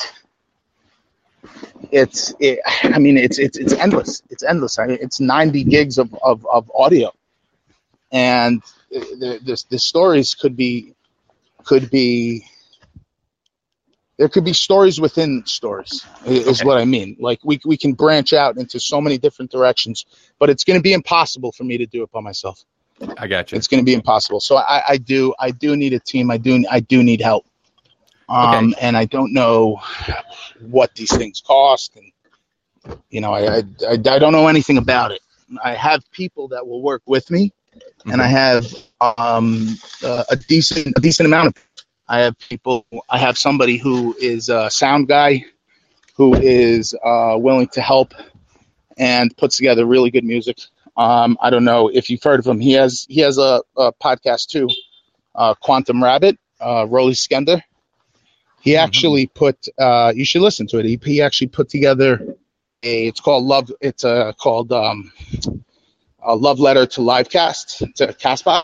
S2: it's endless. It's endless. It's 90 gigs of audio, and the stories could be there could be stories within stories is what I mean. Like we can branch out into so many different directions, but it's going to be impossible for me to do it by myself.
S1: I got you.
S2: It's going to be impossible. So I do need a team. I do need help. And I don't know what these things cost, and I don't know anything about it. I have people that will work with me, and I have a decent amount of. I have somebody who is a sound guy, who is willing to help and puts together really good music. I don't know if you've heard of him. He has a podcast too, Quantum Rabbit, Rolly Skender. He actually put. You should listen to it. He actually put together it's called Love. It's called a Love Letter to Livecast, to Castbox.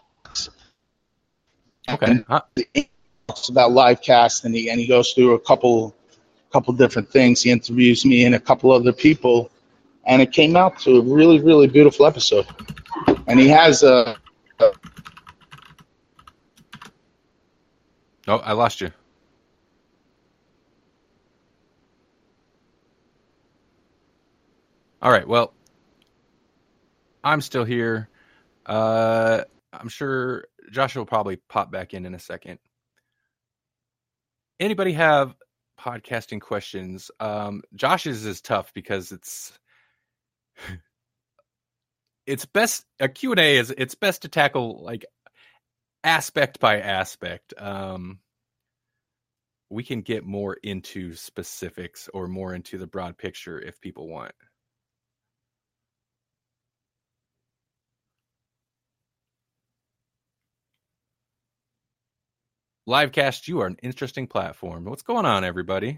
S1: Okay.
S2: He talks about Livecast, and he goes through a couple different things. He interviews me and a couple other people, and it came out to a really, really beautiful episode. And he has a.
S1: Oh, I lost you. All right. Well, I'm still here. I'm sure Joshua will probably pop back in a second. Anybody have podcasting questions? Josh's is tough because it's best a Q&A is it's best to tackle like aspect by aspect. We can get more into specifics or more into the broad picture if people want. Livecast, you are an interesting platform. What's going on, everybody?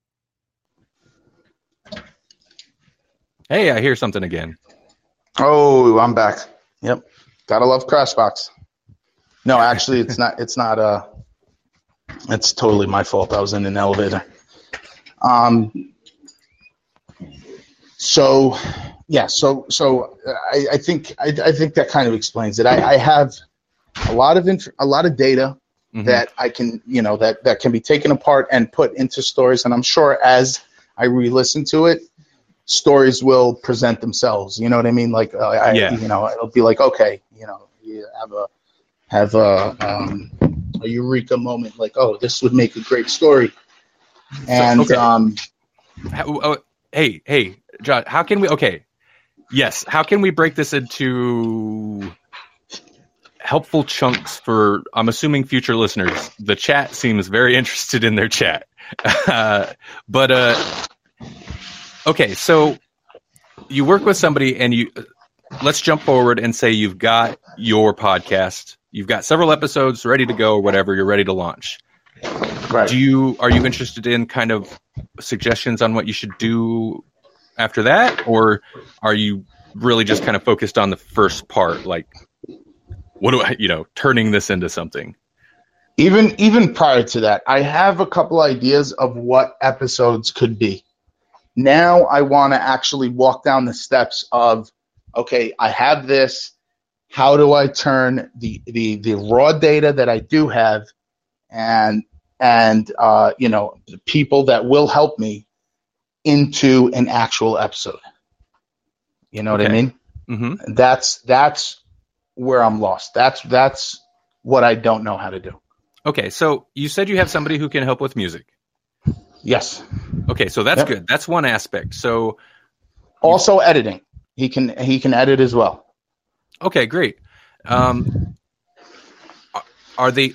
S1: Hey, I hear something again.
S2: Oh, I'm back. Yep. Gotta love Crashbox. No, actually, it's not. It's totally my fault. I was in an elevator. So I think that kind of explains it. I have a lot of data that I can, that can be taken apart and put into stories. And I'm sure as I re-listen to it, stories will present themselves. You know what I mean? Like, it'll be like, okay, you have a a eureka moment, like, oh, this would make a great story. And
S1: hey, John, how can we? Okay, yes, how can we break this into helpful chunks for, I'm assuming, future listeners? The chat seems very interested in their chat. Okay, so you work with somebody and let's jump forward and say you've got your podcast. You've got several episodes ready to go or whatever. You're ready to launch.
S2: Right.
S1: Are you interested in kind of suggestions on what you should do after that? Or are you really just kind of focused on the first part? Like, what do I, turning this into something?
S2: Even prior to that, I have a couple ideas of what episodes could be. Now I want to actually walk down the steps of, okay, I have this. How do I turn the raw data that I do have and the people that will help me into an actual episode? You know what I mean?
S1: Mm-hmm.
S2: That's where I'm lost. That's what I don't know how to do.
S1: Okay, so you said you have somebody who can help with music.
S2: Yes.
S1: Okay, so that's good. That's one aspect. So
S2: also editing. He can edit as well.
S1: Okay, great. Are they?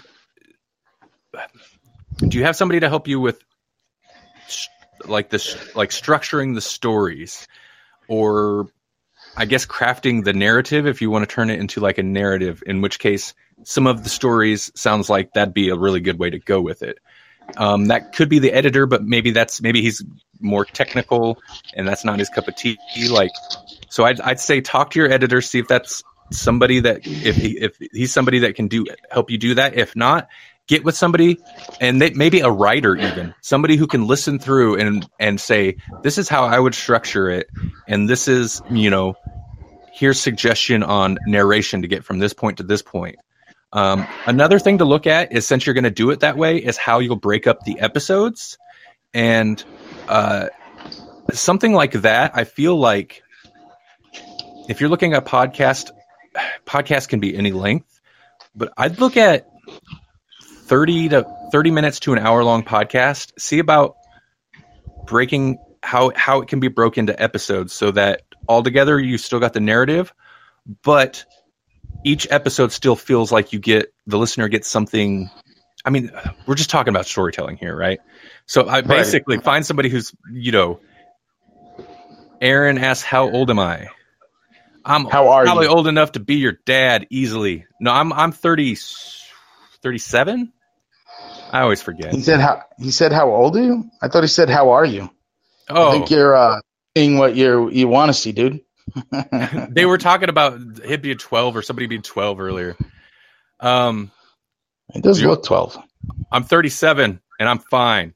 S1: Do you have somebody to help you with structuring the stories, or I guess crafting the narrative if you want to turn it into like a narrative? In which case, some of the stories sounds like that'd be a really good way to go with it. That could be the editor, but maybe he's more technical and that's not his cup of tea. So I'd say talk to your editor, see if that's somebody that if he's somebody that can help you do that. If not, get with somebody, and maybe a writer, even somebody who can listen through and say, this is how I would structure it, and this is here's suggestion on narration to get from this point to this point. Another thing to look at is, since you're going to do it that way, is how you'll break up the episodes. And something like that, I feel like if you're looking at podcast can be any length, but I'd look at 30 minutes to an hour long podcast. See about breaking how it can be broken into episodes so that altogether you still got the narrative, but each episode still feels like the listener gets something. I mean, we're just talking about storytelling here, right? So I basically find somebody who's, Aaron asks, how old am I? I'm probably old enough to be your dad easily. No, I'm 37. I always forget.
S2: He said, how old are you? I thought he said, how are you?
S1: Oh,
S2: I think you're seeing what you want to see, dude.
S1: They were talking about him being 12 or somebody being 12 earlier.
S2: It does look 12.
S1: I'm 37 and I'm fine.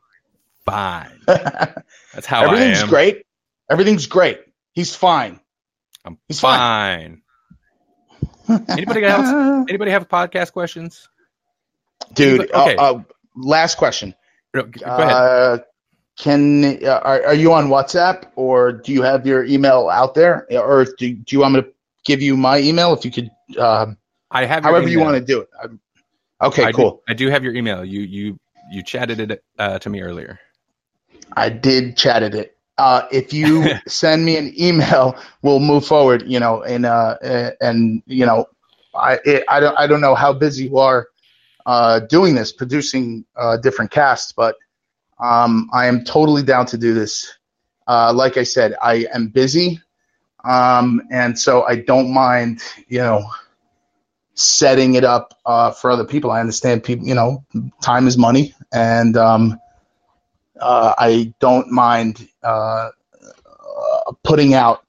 S1: That's how
S2: Everything's
S1: I am.
S2: Great. Everything's great. He's fine.
S1: He's fine. Anybody have podcast questions?
S2: Dude,
S1: okay.
S2: Last question.
S1: Go ahead.
S2: Are you on WhatsApp, or do you have your email out there, or do you want me to give you my email? If you could,
S1: I have.
S2: However you want to do it. Okay, cool.
S1: I do have your email. You chatted it to me earlier.
S2: I did chatted it. If you send me an email, we'll move forward. I don't know how busy you are doing this, producing different casts, but I am totally down to do this. Like I said, I am busy, and so I don't mind, setting it up for other people. I understand people, time is money, and I don't mind putting out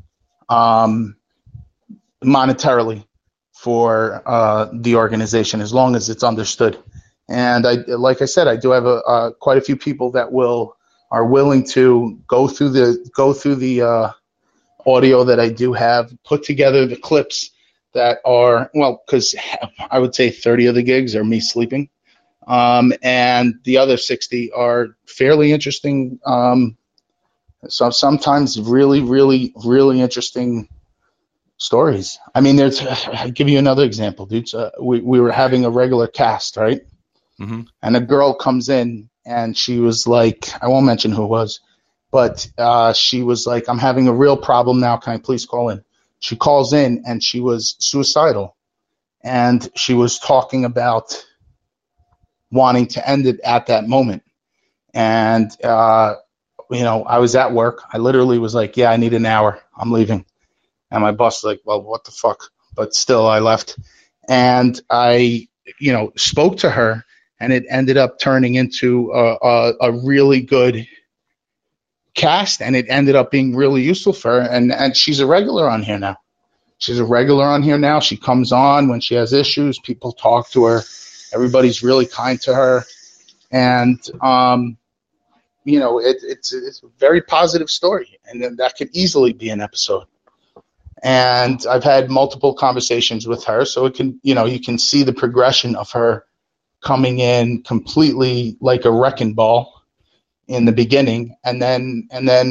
S2: monetarily for the organization, as long as it's understood. And like I said, I do have quite a few people that are willing to go through the audio that I do have, put together the clips that are, because I would say 30 of the gigs are me sleeping, and the other 60 are fairly interesting. So sometimes really, really, really interesting stories. I mean, I'll give you another example, dude. We were having a regular cast, right?
S1: Mm-hmm.
S2: And a girl comes in and she was like, I won't mention who it was, but she was like, I'm having a real problem now. Can I please call in? She calls in and she was suicidal. And she was talking about wanting to end it at that moment. And, I was at work. I literally was like, yeah, I need an hour. I'm leaving. And my boss was like, well, what the fuck? But still, I left. And I, spoke to her, and it ended up turning into a really good cast, and it ended up being really useful for her. And she's a regular on here now. She comes on when she has issues. People talk to her. Everybody's really kind to her. And, it's a very positive story. And then that could easily be an episode. And I've had multiple conversations with her. So it can, you can see the progression of her coming in completely like a wrecking ball in the beginning. And then,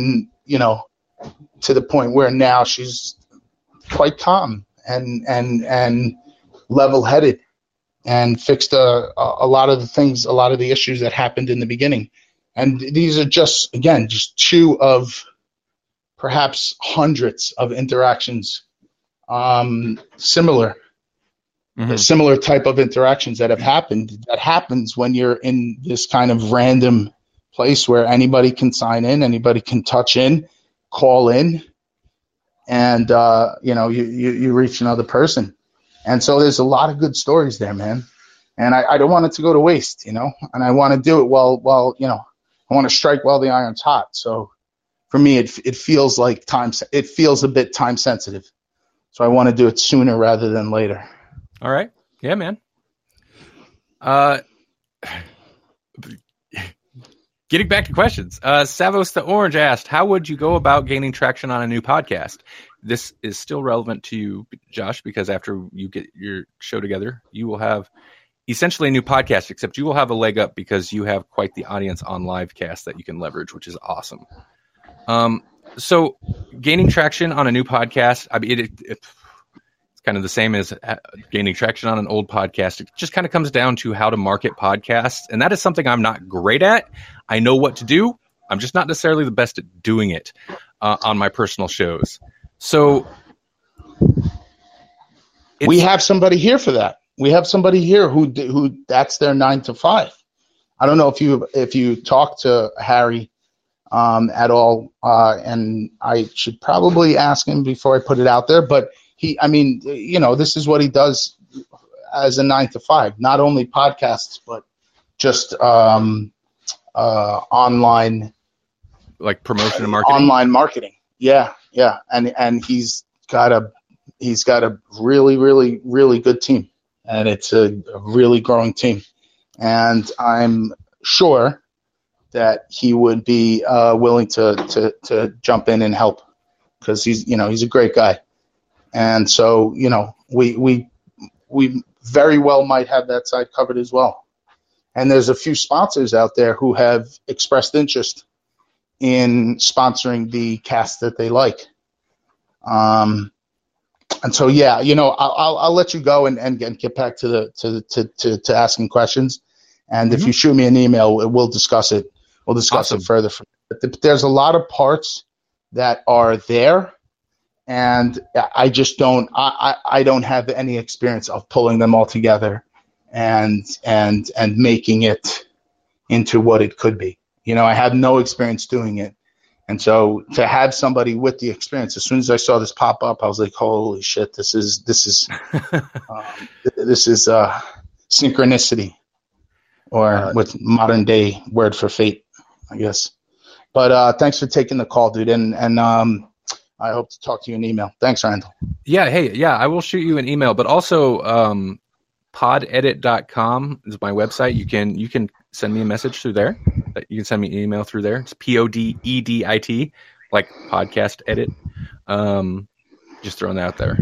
S2: to the point where now she's quite calm and level-headed and fixed a lot of the things, a lot of the issues that happened in the beginning. And these are just two of perhaps hundreds of interactions, similar type of interactions that have happened. That happens when you're in this kind of random place where anybody can sign in, anybody can touch in, call in, and you reach another person. And so there's a lot of good stories there, man. And I don't want it to go to waste, and I want to do it while I want to strike while the iron's hot. So for me, it feels like it feels a bit time sensitive. So I want to do it sooner rather than later.
S1: All right. Yeah, man. Getting back to questions. Savos the Orange asked, how would you go about gaining traction on a new podcast? This is still relevant to you, Josh, because after you get your show together, you will have essentially a new podcast, except you will have a leg up because you have quite the audience on Livecast that you can leverage, which is awesome. So gaining traction on a new podcast, I mean, it's kind of the same as gaining traction on an old podcast. It just kind of comes down to how to market podcasts. And that is something I'm not great at. I know what to do. I'm just not necessarily the best at doing it on my personal shows. So
S2: we have somebody here for that. We have somebody here who that's their 9 to 5. I don't know if you talk to Harry at all, and I should probably ask him before I put it out there. But this is what he does as a 9 to 5. Not only podcasts, but just online,
S1: like promotion and marketing.
S2: Online marketing. Yeah, and he's got a really, really, really good team. And it's a really growing team. And I'm sure that he would be willing to jump in and help because he's a great guy. And so, we very well might have that side covered as well. And there's a few sponsors out there who have expressed interest in sponsoring the cast that they like. And so, yeah, I'll let you go and get back to asking questions. And if you shoot me an email, we'll discuss it. We'll discuss it further. But there's a lot of parts that are there, and I just don't. I don't have any experience of pulling them all together and making it into what it could be. I have no experience doing it. And so to have somebody with the experience, as soon as I saw this pop up, I was like, holy shit, this is synchronicity, or with modern day word for fate, I guess. But thanks for taking the call, dude. And I hope to talk to you in email. Thanks, Randall.
S1: Yeah. Hey, yeah, I will shoot you an email, but also podedit.com is my website. You can send me a message through there. You can send me an email through there. It's PODEDIT, like podcast edit. Just throwing that out there.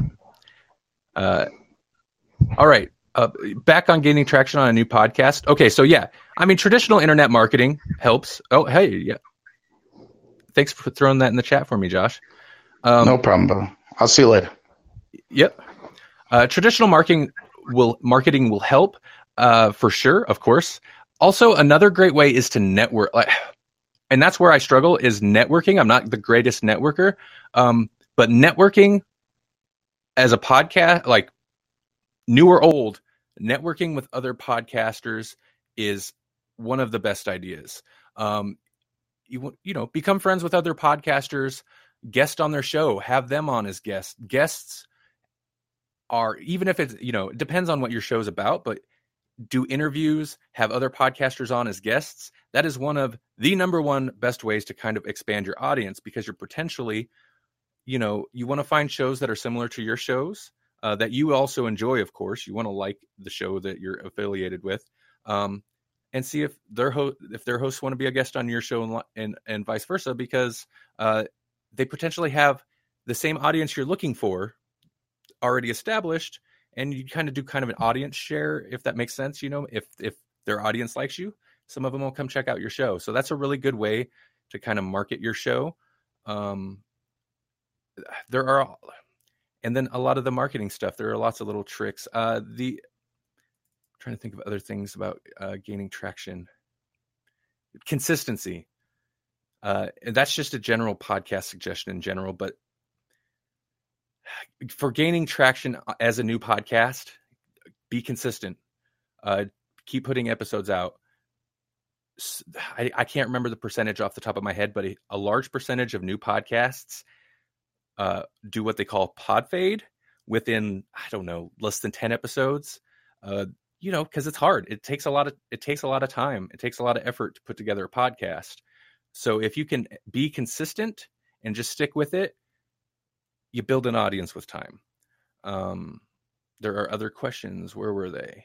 S1: All right. Back on gaining traction on a new podcast. Okay, so yeah, I mean, traditional internet marketing helps. Oh, hey, yeah. Thanks for throwing that in the chat for me, Josh.
S2: No problem, brother. I'll see you later.
S1: Yep. Traditional marketing will help for sure, of course. Also, another great way is to network. And that's where I struggle is networking. I'm not the greatest networker, but networking as a podcast, like new or old, networking with other podcasters is one of the best ideas. You know, become friends with other podcasters, guest on their show, have them on as guests. Guests are, even if it's, you know, it depends on what your show's about, but do interviews, have other podcasters on as guests. That is one of the number one best ways to kind of expand your audience, because you're potentially, you know, you want to find shows that are similar to your shows that you also enjoy. Of course, you want to like the show that you're affiliated with, and see if their hosts want to be a guest on your show, and vice versa, because they potentially have the same audience you're looking for already established, and you kind of do kind of an audience share, if that makes sense. You know, if their audience likes you, some of them will come check out your show. So that's a really good way to kind of market your show. There are, and then a lot of the marketing stuff, there are lots of little tricks. Trying to think of other things about gaining traction. Consistency. And that's just a general podcast suggestion in general, but for gaining traction as a new podcast, be consistent. Keep putting episodes out. I can't remember the percentage off the top of my head, but a large percentage of new podcasts do what they call pod fade within, I don't know, less than 10 episodes. You know, because it's hard. It takes a lot of time. It takes a lot of effort to put together a podcast. So if you can be consistent and just stick with it, you build an audience with time. There are other questions. Where were they?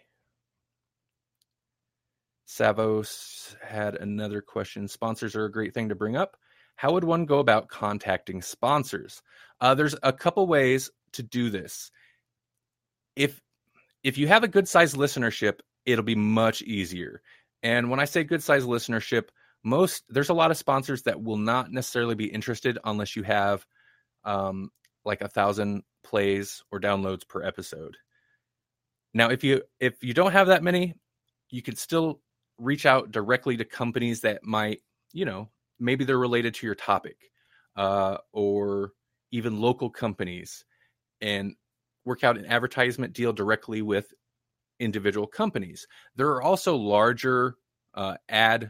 S1: Savos had another question. Sponsors are a great thing to bring up. How would one go about contacting sponsors? There's a couple ways to do this. If you have a good sized listenership, it'll be much easier. And when I say good sized listenership, there's a lot of sponsors that will not necessarily be interested unless you have like 1,000 plays or downloads per episode. Now, if you don't have that many, you can still reach out directly to companies that might, you know, maybe they're related to your topic, or even local companies, and work out an advertisement deal directly with individual companies. There are also larger ad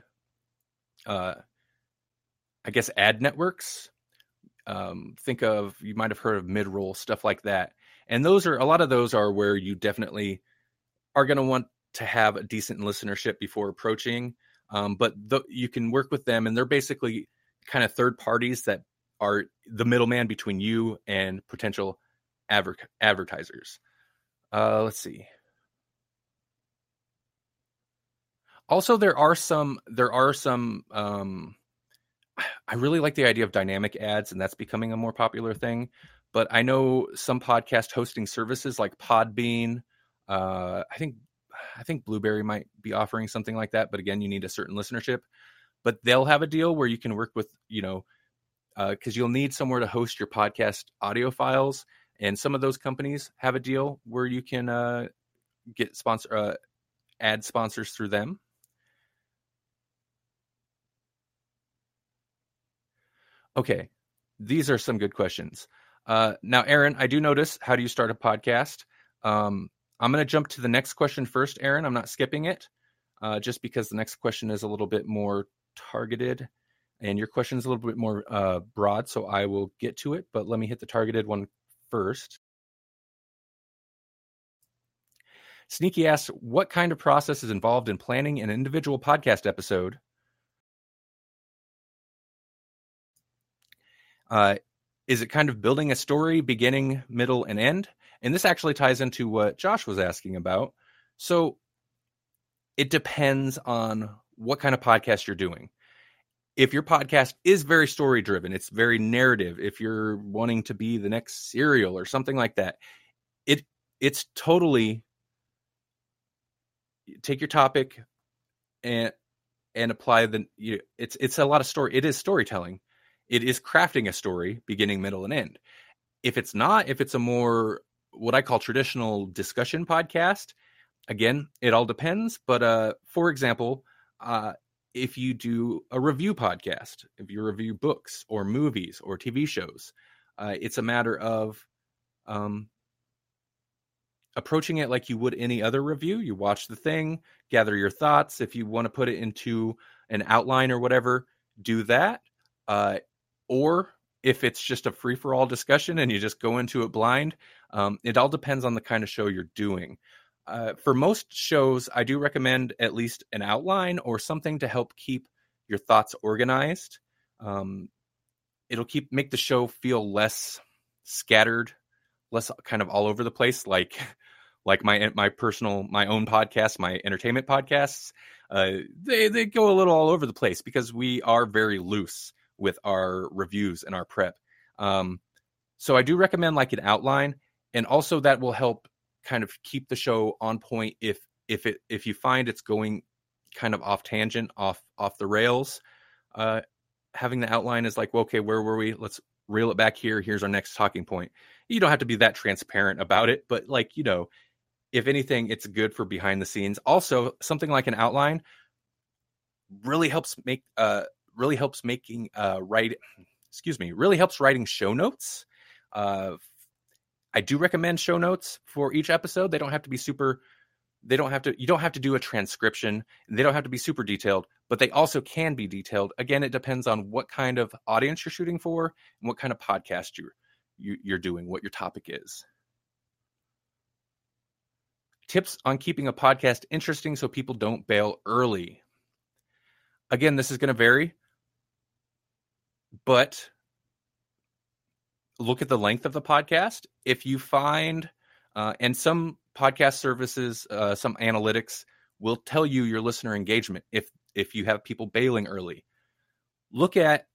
S1: networks. Think of, you might have heard of Midroll, stuff like that. And a lot of those are where you definitely are going to want to have a decent listenership before approaching. But you can work with them, and they're basically kind of third parties that are the middleman between you and potential advertisers. Let's see. Also, there are some. I really like the idea of dynamic ads, and that's becoming a more popular thing. But I know some podcast hosting services like Podbean. I think Blueberry might be offering something like that. But again, you need a certain listenership. But they'll have a deal where you can work with, you know, because you'll need somewhere to host your podcast audio files. And some of those companies have a deal where you can get ad sponsors through them. Okay, these are some good questions. Now, Aaron, I do notice, how do you start a podcast? I'm going to jump to the next question first, Aaron. I'm not skipping it, just because the next question is a little bit more targeted, and your question is a little bit more broad, so I will get to it, but let me hit the targeted one first. Sneaky asks, what kind of process is involved in planning an individual podcast episode? Is it kind of building a story, beginning, middle, and end? And this actually ties into what Josh was asking about. So it depends on what kind of podcast you're doing. If your podcast is very story driven, it's very narrative. If you're wanting to be the next Serial or something like that, it's totally, take your topic and apply it's a lot of story. It is storytelling. It is crafting a story, beginning, middle, and end. If it's not, if it's a more what I call traditional discussion podcast. Again, it all depends. But for example, if you do a review podcast, if you review books or movies or TV shows, it's a matter of approaching it like you would any other review. You watch the thing, gather your thoughts. If you want to put it into an outline or whatever, do that. Or if it's just a free-for-all discussion and you just go into it blind, it all depends on the kind of show you're doing. For most shows, I do recommend at least an outline or something to help keep your thoughts organized. It'll make the show feel less scattered, less kind of all over the place, like my own podcast, my entertainment podcasts. They go a little all over the place because we are very loose with our reviews and our prep. So I do recommend like an outline, and also that will help kind of keep the show on point if you find it's going kind of off tangent, off the rails. Having the outline is like, well, okay, where were we? Let's reel it back here. Here's our next talking point. You don't have to be that transparent about it, but like, if anything, it's good for behind the scenes. Also, something like an outline really helps writing show notes. I do recommend show notes for each episode. You don't have to do a transcription. They don't have to be super detailed, but they also can be detailed. Again, it depends on what kind of audience you're shooting for and what kind of podcast you're doing, what your topic is. Tips on keeping a podcast interesting so people don't bail early. Again, this is going to vary, but look at the length of the podcast. If you find, and some podcast services, some analytics will tell you your listener engagement. If you have people bailing early, look at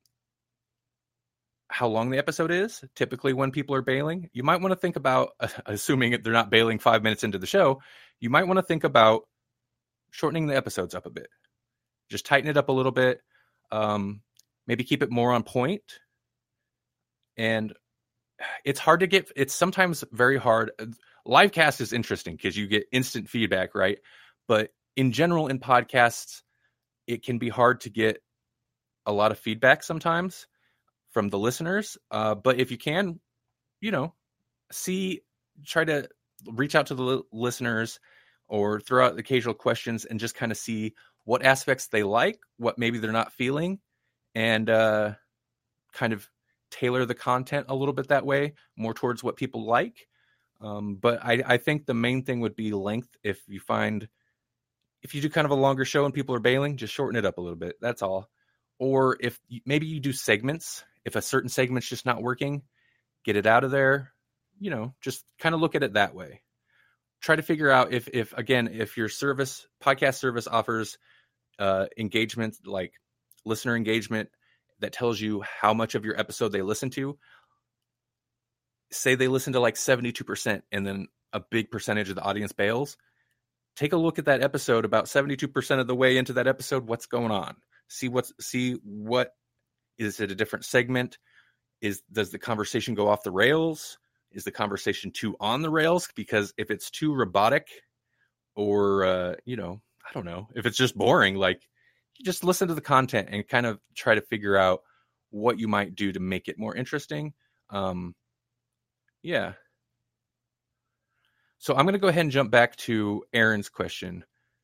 S1: how long the episode is. Typically when people are bailing, you might want to think about, assuming they're not bailing 5 minutes into the show, you might want to think about shortening the episodes up a bit. Just tighten it up a little bit. Maybe keep it more on point. And it's sometimes very hard. Livecast is interesting because you get instant feedback, right? But in general, in podcasts, it can be hard to get a lot of feedback sometimes from the listeners. But if you can, try to reach out to the listeners or throw out occasional questions and just kind of see what aspects they like, what maybe they're not feeling, and kind of tailor the content a little bit that way, more towards what people like. But I think the main thing would be length. If you do kind of a longer show and people are bailing, just shorten it up a little bit. That's all. Or if maybe you do segments, if a certain segment's just not working, get it out of there. Just kind of look at it that way. Try to figure out if your podcast service offers engagement, like listener engagement, that tells you how much of your episode they listen to. Say they listen to like 72% and then a big percentage of the audience bails. Take a look at that episode about 72% of the way into that episode. What's going on? See what is it, a different segment? Does the conversation go off the rails? Is the conversation too on the rails? Because if it's too robotic or, I don't know, if it's just boring, like, you just listen to the content and kind of try to figure out what you might do to make it more interesting. Yeah. So I'm going to go ahead and jump back to Aaron's question.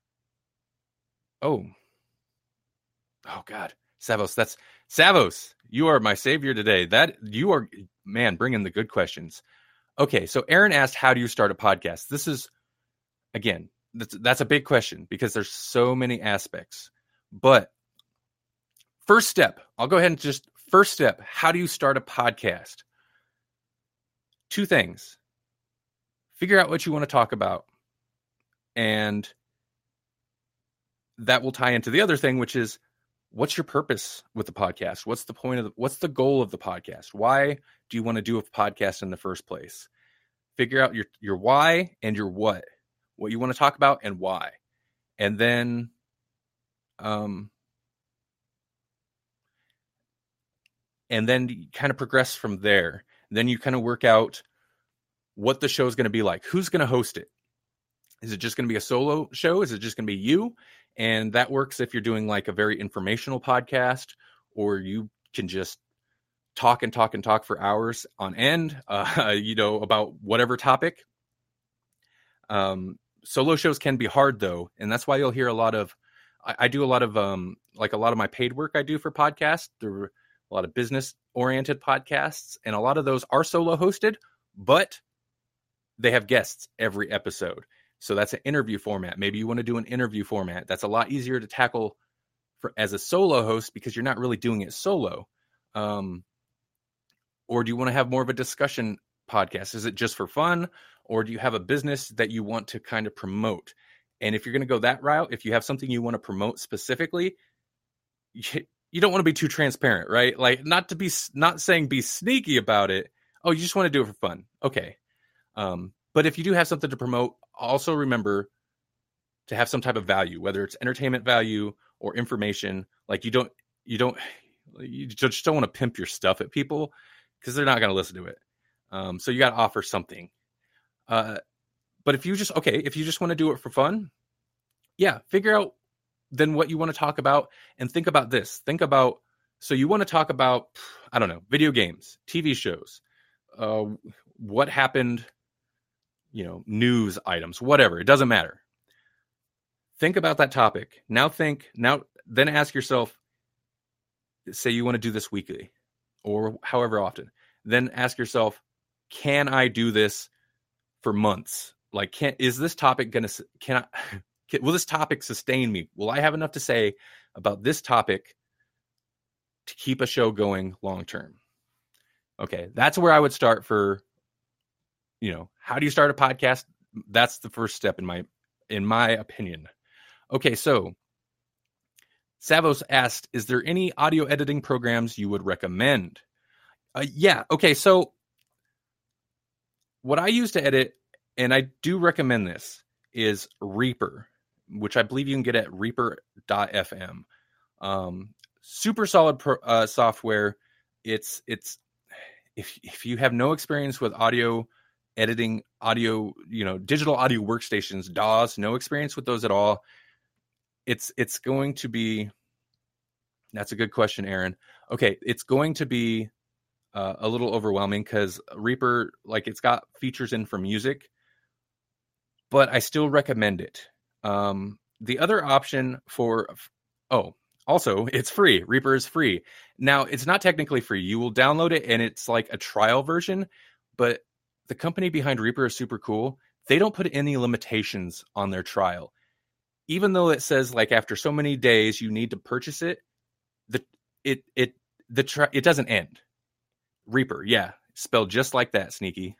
S1: Oh God, Savos. You are my savior today. That you are, man, bringing the good questions. Okay. So Aaron asked, how do you start a podcast? This is, again, that's a big question because there's so many aspects. But first step, I'll go ahead and first step, how do you start a podcast? 2 things. Figure out what you want to talk about. And that will tie into the other thing, which is, what's your purpose with the podcast? What's the goal of the podcast? Why do you want to do a podcast in the first place? Figure out your why and your what you want to talk about and why. And then, you kind of progress from there. Then you kind of work out what the show is going to be like. Who's going to host it? Is it just going to be a solo show? Is it just going to be you? And that works if you're doing like a very informational podcast, or you can just talk and talk and talk for hours on end, about whatever topic. Solo shows can be hard though. And that's why you'll hear a lot of, I do a lot of, like a lot of my paid work I do for podcasts. There are a lot of business oriented podcasts, and a lot of those are solo hosted, but they have guests every episode. So that's an interview format. Maybe you want to do an interview format. That's a lot easier to tackle as a solo host because you're not really doing it solo. Or do you want to have more of a discussion podcast? Is it just for fun? Or do you have a business that you want to kind of promote? And if you're going to go that route, if you have something you want to promote specifically, you don't want to be too transparent, right? Like not saying be sneaky about it. Oh, you just want to do it for fun. Okay. But if you do have something to promote, also remember to have some type of value, whether it's entertainment value or information. Like you just don't want to pimp your stuff at people because they're not going to listen to it. So you got to offer something. But if you just want to do it for fun, yeah, figure out then what you want to talk about and think about this. So you want to talk about, I don't know, video games, TV shows, what happened, news items, whatever. It doesn't matter. Think about that topic. Then ask yourself, say you want to do this weekly or however often. Then ask yourself, can I do this for months? Like, will this topic sustain me? Will I have enough to say about this topic to keep a show going long term? Okay, that's where I would start for, how do you start a podcast? That's the first step in my opinion. Okay, so Savos asked, is there any audio editing programs you would recommend? Yeah, okay, so what I use to edit, and I do recommend this, is Reaper, which I believe you can get at reaper.fm. Super solid software. It's if you have no experience with audio editing, digital audio workstations, DAWs, no experience with those at all, it's going to be, that's a good question, Aaron. Okay, it's going to be a little overwhelming because Reaper, like, it's got features in for music, but I still recommend it. The other option also, it's free. Reaper is free. Now, it's not technically free. You will download it, and it's like a trial version, but the company behind Reaper is super cool. They don't put any limitations on their trial. Even though it says, like, after so many days, you need to purchase it, it doesn't end. Reaper, yeah. Spelled just like that, Sneaky.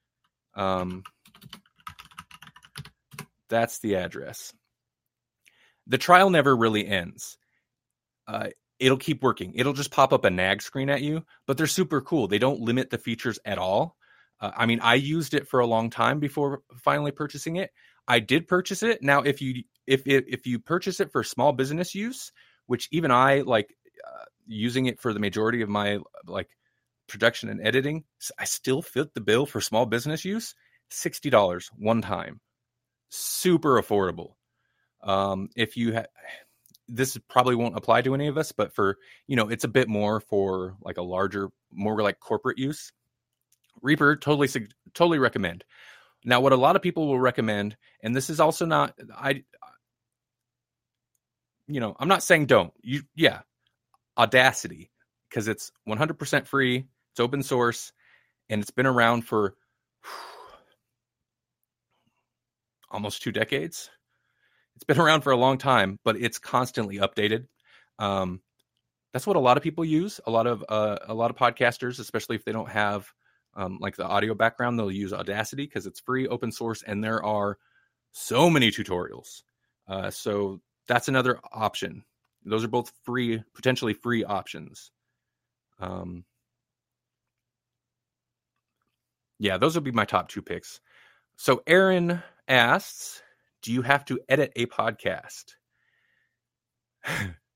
S1: That's the address. The trial never really ends. It'll keep working. It'll just pop up a nag screen at you, but they're super cool. They don't limit the features at all. I used it for a long time before finally purchasing it. I did purchase it. Now, if you purchase it for small business use, which even I like using it for the majority of my production and editing, I still fit the bill for small business use. $60 one time. Super affordable. If you this probably won't apply to any of us, but for, it's a bit more for like a larger, more like corporate use. Reaper, totally recommend. Now, what a lot of people will recommend, and this is also not, I'm not saying don't. Audacity, because it's 100% free, it's open source, and it's been around for almost 2 decades. It's been around for a long time, but it's constantly updated. That's what a lot of people use. A lot of podcasters, especially if they don't have like the audio background, they'll use Audacity because it's free, open source, and there are so many tutorials. So that's another option. Those are both free, potentially free options. Yeah, those would be my top 2 picks. So Aaron asks, do you have to edit a podcast?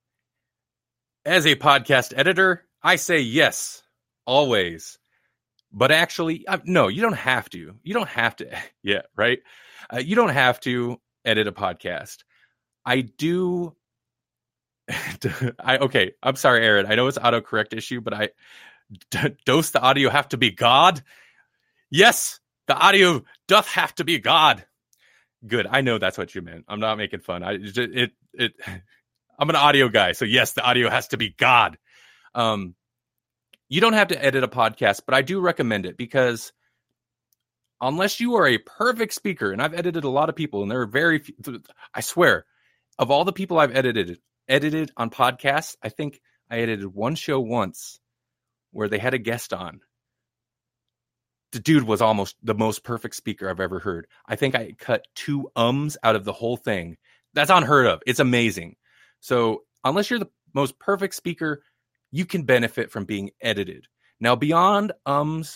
S1: As a podcast editor, I say yes, always. But actually, no, you don't have to. You don't have to. Yeah, right. You don't have to edit a podcast. I do. Okay. I'm sorry, Aaron. I know it's autocorrect issue, but does the audio have to be God? Yes, the audio doth have to be God. Good. I know that's what you meant. I'm not making fun. I'm an audio guy, so yes, the audio has to be God. You don't have to edit a podcast, but I do recommend it because unless you are a perfect speaker, and I've edited a lot of people, and there are very few, I swear, of all the people I've edited on podcasts, I think I edited one show once where they had a guest on. The dude was almost the most perfect speaker I've ever heard. I think I cut 2 ums out of the whole thing. That's unheard of. It's amazing. So unless you're the most perfect speaker, you can benefit from being edited. Now, beyond ums,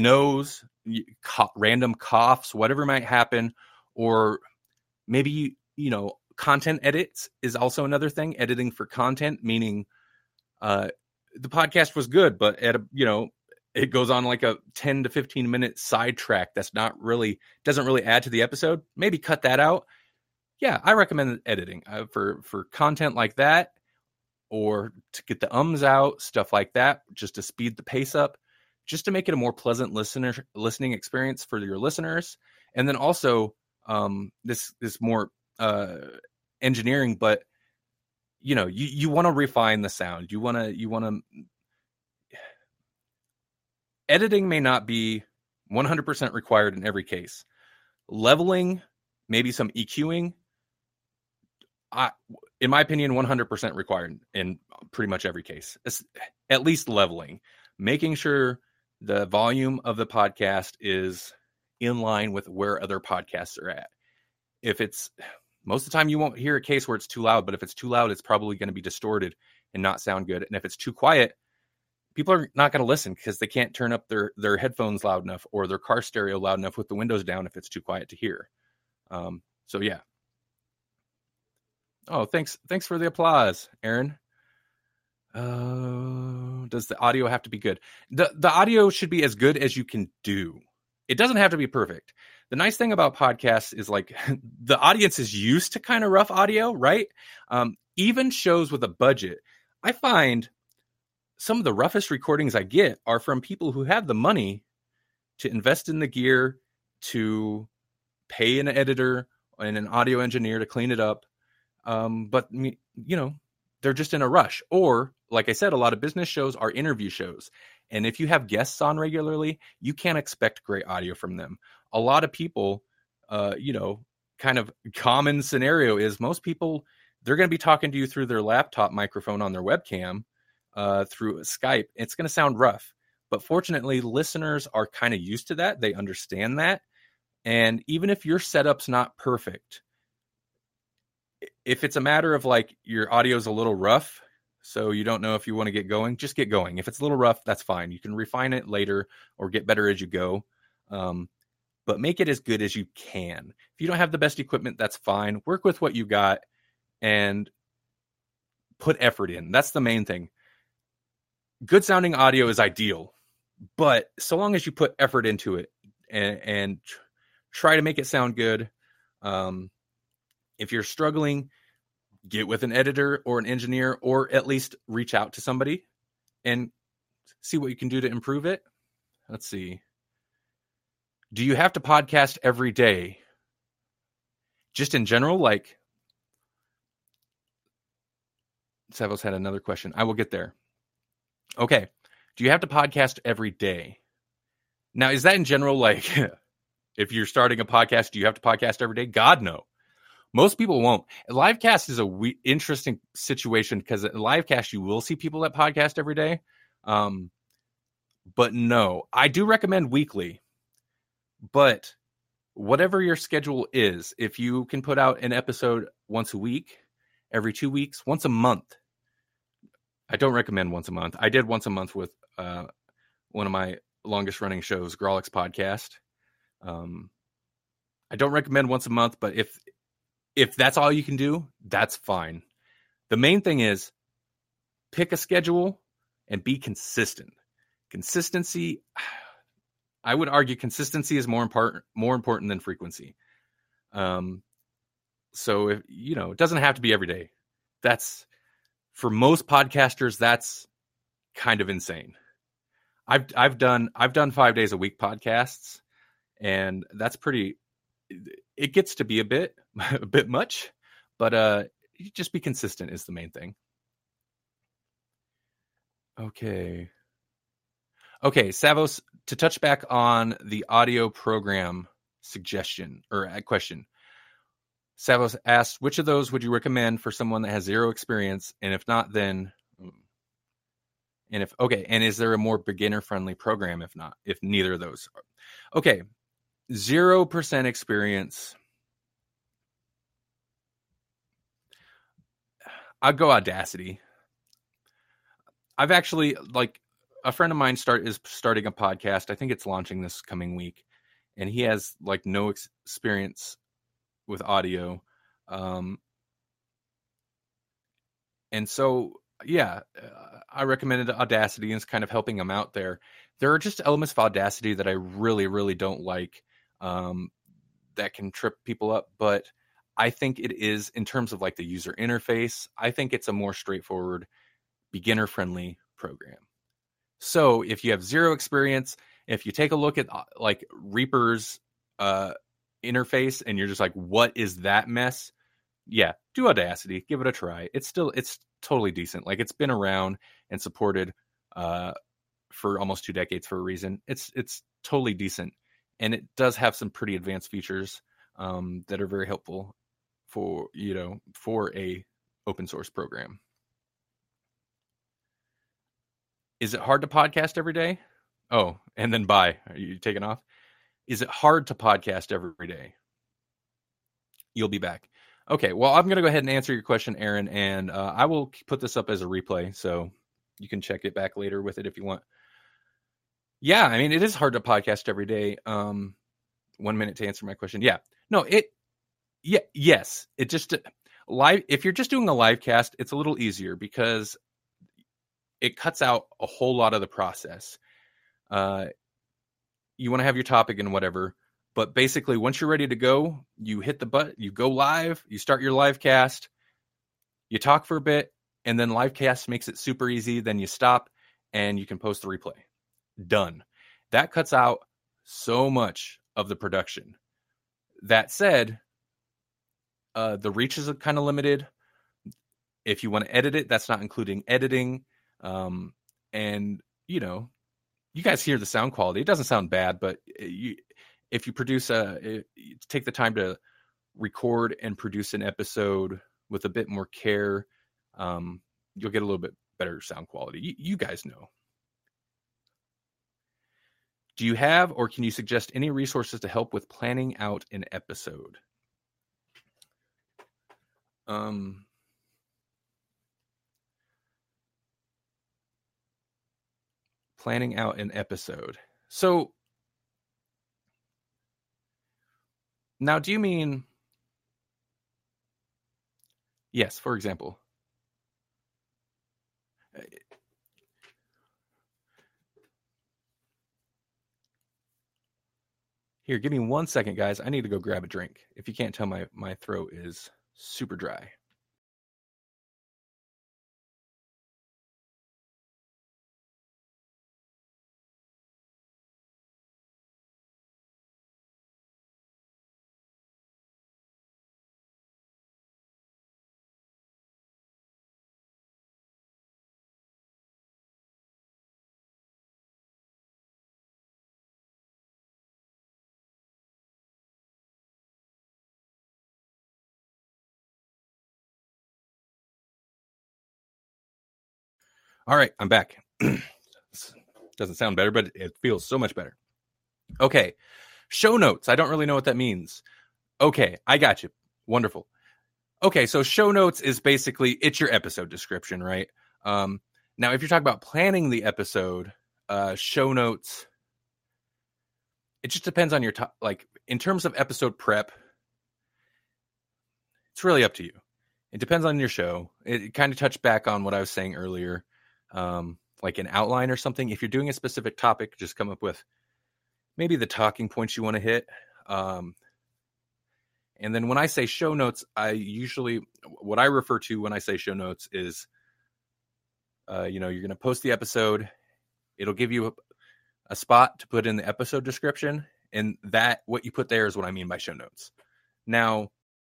S1: random coughs, whatever might happen, or maybe, content edits is also another thing. Editing for content, meaning the podcast was good, but it goes on like a 10 to 15 minute sidetrack that's doesn't really add to the episode. Maybe cut that out. Yeah, I recommend editing for content like that, or to get the ums out, stuff like that, just to speed the pace up, just to make it a more pleasant listening experience for your listeners. And then also this more engineering, but you want to refine the sound. You want to editing may not be 100% required in every case. Leveling, maybe some EQing, in my opinion, 100% required in pretty much every case. It's at least leveling, making sure the volume of the podcast is in line with where other podcasts are at. If it's most of the time, you won't hear a case where it's too loud, but if it's too loud, it's probably going to be distorted and not sound good. And if it's too quiet, people are not going to listen because they can't turn up their headphones loud enough or their car stereo loud enough with the windows down if it's too quiet to hear. So yeah. Oh, thanks for the applause, Aaron. Does the audio have to be good? The audio should be as good as you can do. It doesn't have to be perfect. The nice thing about podcasts is like the audience is used to kind of rough audio, right? Even shows with a budget, I find some of the roughest recordings I get are from people who have the money to invest in the gear, to pay an editor and an audio engineer to clean it up. But they're just in a rush. Or, like I said, a lot of business shows are interview shows. And if you have guests on regularly, you can't expect great audio from them. A lot of people, kind of common scenario is most people, they're going to be talking to you through their laptop microphone on their webcam, through Skype. It's going to sound rough. But fortunately, listeners are kind of used to that. They understand that. And even if your setup's not perfect, if it's a matter of like your audio's a little rough, so you don't know if you want to get going, just get going. If it's a little rough, that's fine. You can refine it later or get better as you go. But make it as good as you can. If you don't have the best equipment, that's fine. Work with what you got and put effort in. That's the main thing. Good sounding audio is ideal, but so long as you put effort into it and try to make it sound good. If you're struggling, get with an editor or an engineer, or at least reach out to somebody and see what you can do to improve it. Let's see. Do you have to podcast every day? Just in general, like Savos had another question. I will get there. Okay. Do you have to podcast every day? Now, is that in general, like if you're starting a podcast, do you have to podcast every day? God, no. Most people won't. A livecast is a interesting situation because at livecast, you will see people that podcast every day. But no, I do recommend weekly. But whatever your schedule is, if you can put out an episode once a week, every 2 weeks, once a month. I don't recommend once a month. I did once a month with one of my longest running shows, Grawlix Podcast. I don't recommend once a month, but if that's all you can do, that's fine. The main thing is pick a schedule and be consistent. Consistency, I would argue consistency is more important than frequency. So if it doesn't have to be every day. That's for most podcasters, that's kind of insane. I've done 5 days a week podcasts, and that's pretty. It gets to be a bit much, but just be consistent is the main thing. Okay, Savos, to touch back on the audio program suggestion or question. Savos asked, which of those would you recommend for someone that has zero experience? And if not, then, and is there a more beginner-friendly program if neither of those? Okay, 0% experience. I'd go Audacity. I've actually, a friend of mine is starting a podcast. I think it's launching this coming week. And he has, no experience with audio. And so, I recommended Audacity, and it's kind of helping him out there. There are just elements of Audacity that I really, really don't like that can trip people up. But I think it is, in terms of the user interface, I think it's a more straightforward, beginner-friendly program. So if you have zero experience, if you take a look at Reaper's interface and you're just like, what is that mess? Yeah, do Audacity, give it a try. It's totally decent. It's been around and supported for almost 2 decades for a reason. It's totally decent, and it does have some pretty advanced features that are very helpful for a open source program. Is it hard to podcast every day? Oh, and then bye. Are you taking off? Is it hard to podcast every day? You'll be back. Okay, well, I'm going to go ahead and answer your question, Aaron, and I will put this up as a replay, so you can check it back later with it if you want. Yeah, I mean, it is hard to podcast every day. 1 minute to answer my question. Yeah. No, yes. It just live. If you're just doing a live cast, it's a little easier because it cuts out a whole lot of the process. You want to have your topic and whatever, but basically once you're ready to go, you hit the button, you go live, you start your live cast, you talk for a bit, and then live cast makes it super easy. Then you stop and you can post the replay. Done. That cuts out so much of the production. That said, the reach is kind of limited. If you want to edit it, that's not including editing. And you guys hear the sound quality. It doesn't sound bad, but if you take the time to record and produce an episode with a bit more care, you'll get a little bit better sound quality. You guys know. Do you have, or can you suggest any resources to help with planning out an episode? Planning out an episode. So now, do you mean, yes, for example, here, give me 1 second, guys. I need to go grab a drink. If you can't tell, my throat is super dry. All right, I'm back. Doesn't sound better, but it feels so much better. Okay, show notes. I don't really know what that means. Okay, I got you. Wonderful. Okay, so show notes is basically, it's your episode description, right? Now, if you're talking about planning the episode, show notes, it just depends on your in terms of episode prep, it's really up to you. It depends on your show. It kind of touched back on what I was saying earlier. Like an outline or something. If you're doing a specific topic, just come up with maybe the talking points you want to hit. And then when I say show notes, what I refer to when I say show notes is, you're going to post the episode. It'll give you a spot to put in the episode description. And that, what you put there is what I mean by show notes. Now,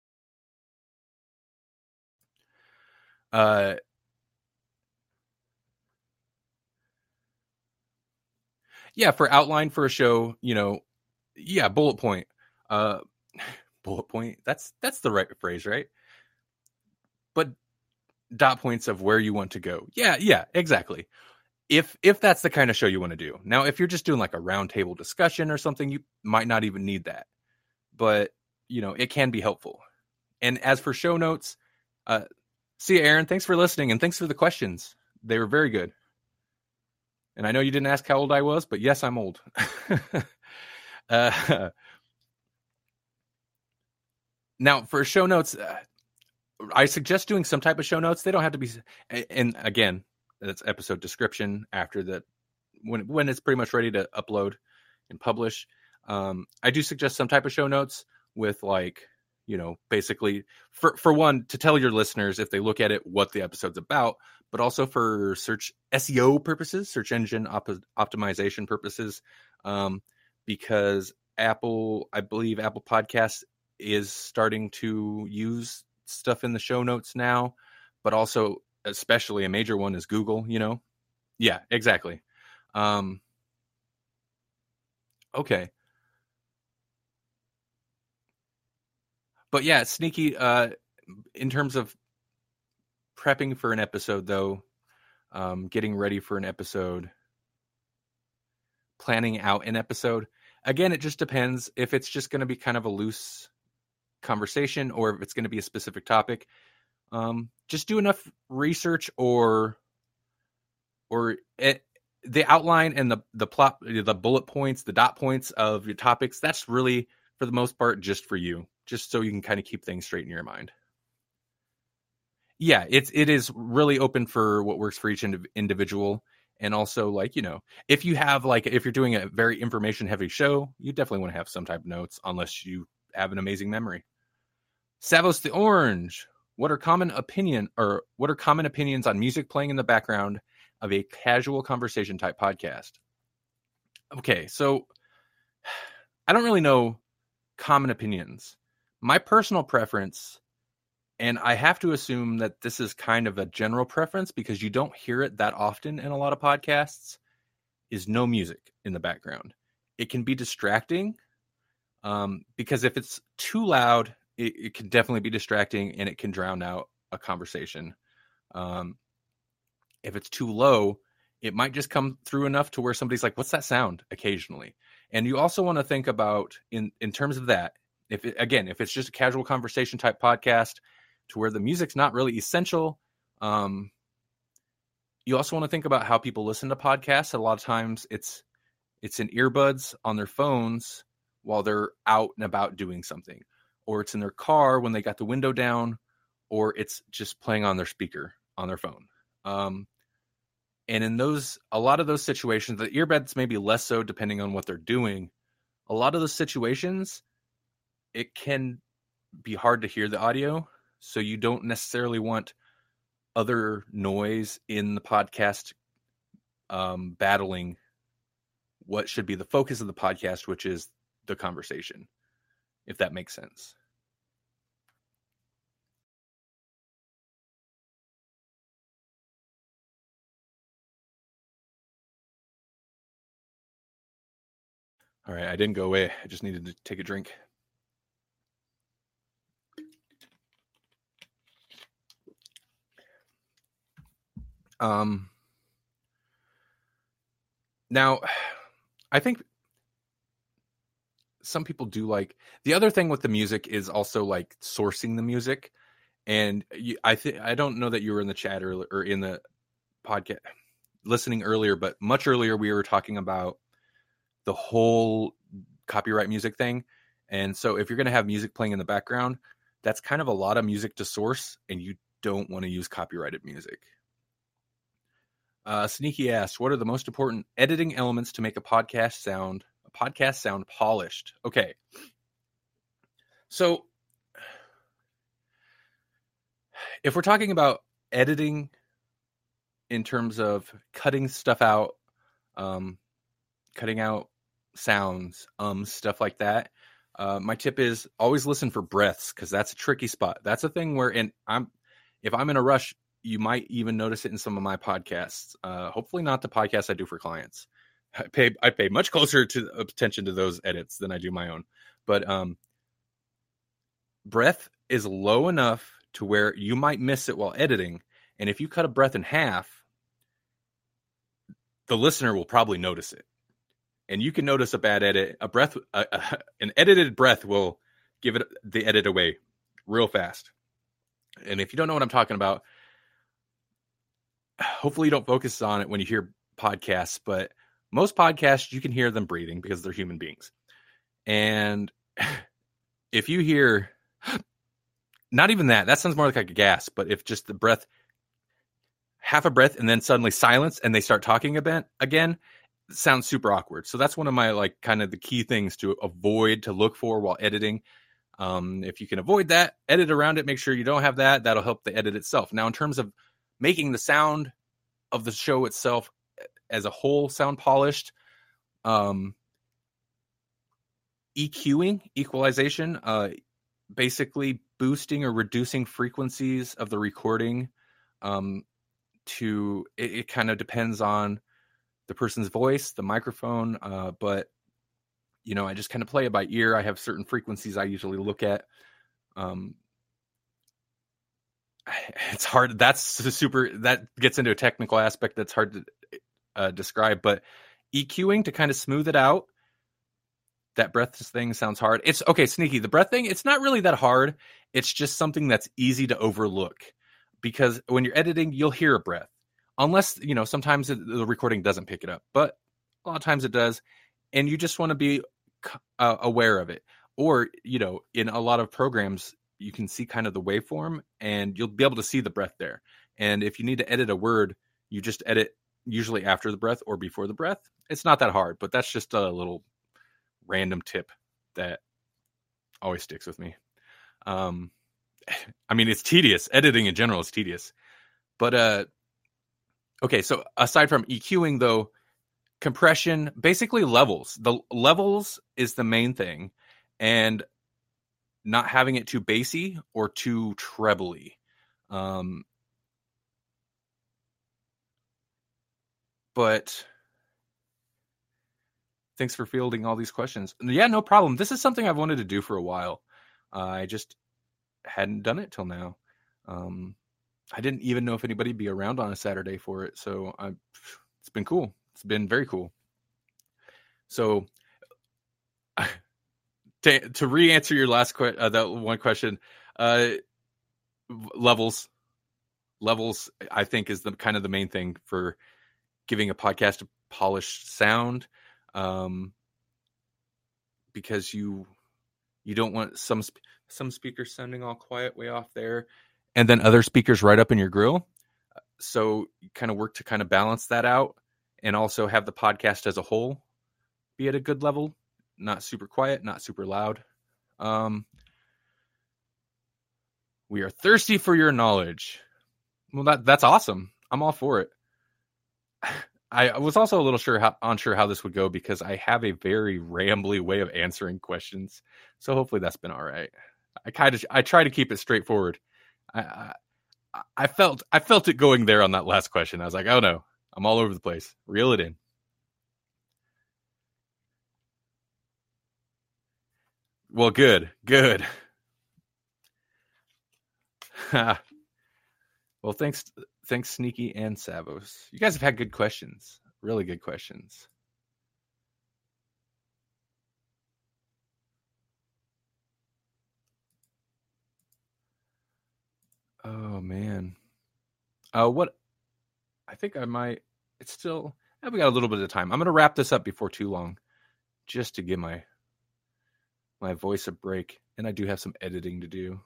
S1: for outline for a show, bullet point. Bullet point. That's the right phrase, right? But dot points of where you want to go. Yeah, exactly. If that's the kind of show you want to do. Now, if you're just doing like a roundtable discussion or something, you might not even need that. But, it can be helpful. And as for show notes, see you, Aaron. Thanks for listening, and thanks for the questions. They were very good. And I know you didn't ask how old I was, but yes, I'm old. Now, for show notes, I suggest doing some type of show notes. They don't have to be, and again, that's episode description after when it's pretty much ready to upload and publish. I do suggest some type of show notes with basically for one, to tell your listeners if they look at it what the episode's about, but also for search SEO purposes, search engine optimization purposes, because I believe Apple Podcasts is starting to use stuff in the show notes now, but also especially a major one is Google, Yeah, exactly. Okay. But yeah, Sneaky, in terms of prepping for an episode, though, getting ready for an episode, planning out an episode, again, it just depends if it's just going to be kind of a loose conversation or if it's going to be a specific topic. Just do enough research or the outline and the plot, the bullet points, the dot points of your topics. That's really, for the most part, just for you, just so you can kind of keep things straight in your mind. Yeah, it is really open for what works for each individual. And also, if you're doing a very information heavy show, you definitely want to have some type of notes, unless you have an amazing memory. Savos the Orange. What are common opinions on music playing in the background of a casual conversation type podcast? Okay, so I don't really know common opinions. My personal preference, and I have to assume that this is kind of a general preference because you don't hear it that often in a lot of podcasts, is no music in the background. It can be distracting because if it's too loud, it can definitely be distracting and it can drown out a conversation. If it's too low, it might just come through enough to where somebody's like, what's that sound, occasionally. And you also want to think about in terms of that, if it's just a casual conversation type podcast to where the music's not really essential, you also want to think about how people listen to podcasts. A lot of times it's in earbuds on their phones while they're out and about doing something, or it's in their car when they got the window down, or it's just playing on their speaker on their phone. And in a lot of those situations, the earbuds may be less so depending on what they're doing. A lot of those situations, it can be hard to hear the audio. So you don't necessarily want other noise in the podcast battling what should be the focus of the podcast, which is the conversation, if that makes sense. All right, I didn't go away. I just needed to take a drink. Now, I think some people do like, the other thing with the music is also like sourcing the music. And I don't know that you were in the chat or in the podcast listening earlier, but much earlier we were talking about the whole copyright music thing. And so if you're going to have music playing in the background, that's kind of a lot of music to source, and you don't want to use copyrighted music. Sneaky asks, what are the most important editing elements to make a podcast sound podcasts sound polished. Okay. So if we're talking about editing in terms of cutting stuff out, cutting out sounds, stuff like that, my tip is always listen for breaths, because that's a tricky spot. That's a thing where, if I'm in a rush, you might even notice it in some of my podcasts. Hopefully not the podcasts I do for clients. I pay much closer attention to those edits than I do my own. But breath is low enough to where you might miss it while editing. And if you cut a breath in half, the listener will probably notice it. And you can notice a bad edit. An edited breath will give it the edit away real fast. And if you don't know what I'm talking about, hopefully you don't focus on it when you hear podcasts, but most podcasts, you can hear them breathing because they're human beings. And if you hear, not even that sounds more like a gasp, but if just the breath, half a breath and then suddenly silence and they start talking again, it sounds super awkward. So that's one of my kind of the key things to avoid, to look for while editing. If you can avoid that, edit around it, make sure you don't have that. That'll help the edit itself. Now, in terms of making the sound of the show itself as a whole sound polished, EQing, equalization, basically boosting or reducing frequencies of the recording. It kind of depends on the person's voice, the microphone, but I just kind of play it by ear. I have certain frequencies I usually look at. It's hard. That gets into a technical aspect that's hard to describe, but EQing to kind of smooth it out. That breath thing sounds hard. It's okay, Sneaky. The breath thing, it's not really that hard. It's just something that's easy to overlook, because when you're editing, you'll hear a breath. Unless, sometimes the recording doesn't pick it up, but a lot of times it does. And you just want to be aware of it. Or, in a lot of programs, you can see kind of the waveform and you'll be able to see the breath there. And if you need to edit a word, you just edit usually after the breath or before the breath. It's not that hard, but that's just a little random tip that always sticks with me. It's tedious. Editing in general is tedious. But, okay, so aside from EQing, though, compression, basically levels. The levels is the main thing, and not having it too bassy or too trebly. But thanks for fielding all these questions. Yeah, no problem. This is something I've wanted to do for a while. I just hadn't done it till now. I didn't even know if anybody'd be around on a Saturday for it. So it's been cool. It's been very cool. So to re-answer your last that one question, levels, I think is the kind of the main thing for giving a podcast a polished sound. Because you don't want some speakers sounding all quiet way off there, and then other speakers right up in your grill. So you kind of work to kind of balance that out, and also have the podcast as a whole be at a good level, not super quiet, not super loud. We are thirsty for your knowledge. Well, that's awesome. I'm all for it. I was also a little unsure how this would go, because I have a very rambly way of answering questions. So hopefully that's been all right. I try to keep it straightforward. I felt it going there on that last question. I was like, oh no, I'm all over the place. Reel it in. Well, good. Well, thanks, Sneaky and Savos. You guys have had good questions. Really good questions. Oh, man. What? I think I might. It's still. We got a little bit of time. I'm going to wrap this up before too long, just to give my voice a break. And I do have some editing to do.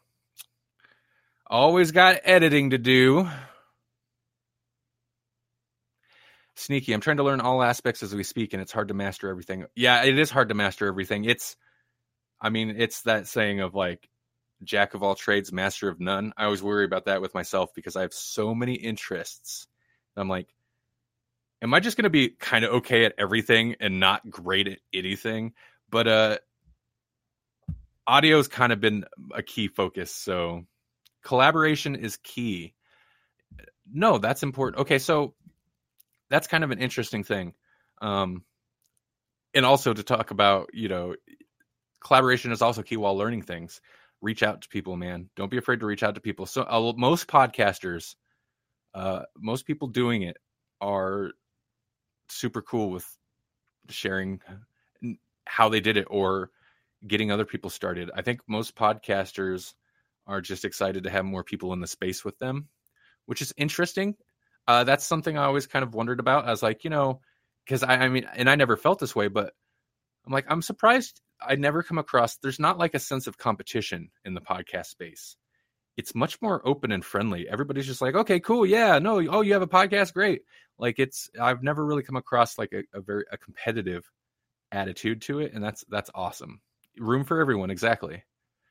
S1: Always got editing to do. Sneaky, I'm trying to learn all aspects as we speak, and it's hard to master everything. Yeah, it is hard to master everything. It's that saying of like, jack of all trades, master of none. I always worry about that with myself because I have so many interests. I'm like, am I just going to be kind of okay at everything and not great at anything? But audio's kind of been a key focus. So collaboration is key. No, that's important. Okay, so that's kind of an interesting thing. And also to talk about, collaboration is also key while learning things. Reach out to people, man. Don't be afraid to reach out to people. So most podcasters, most people doing it are super cool with sharing how they did it or getting other people started. I think most podcasters are just excited to have more people in the space with them, which is interesting. That's something I always kind of wondered about. I was like, because I mean, and I never felt this way, but I'm like, I'm surprised I never come across, there's not like a sense of competition in the podcast space. It's much more open and friendly. Everybody's just like, okay, cool. Yeah, no. Oh, you have a podcast? Great. Like I've never really come across like a competitive attitude to it. And that's awesome. Room for everyone. Exactly.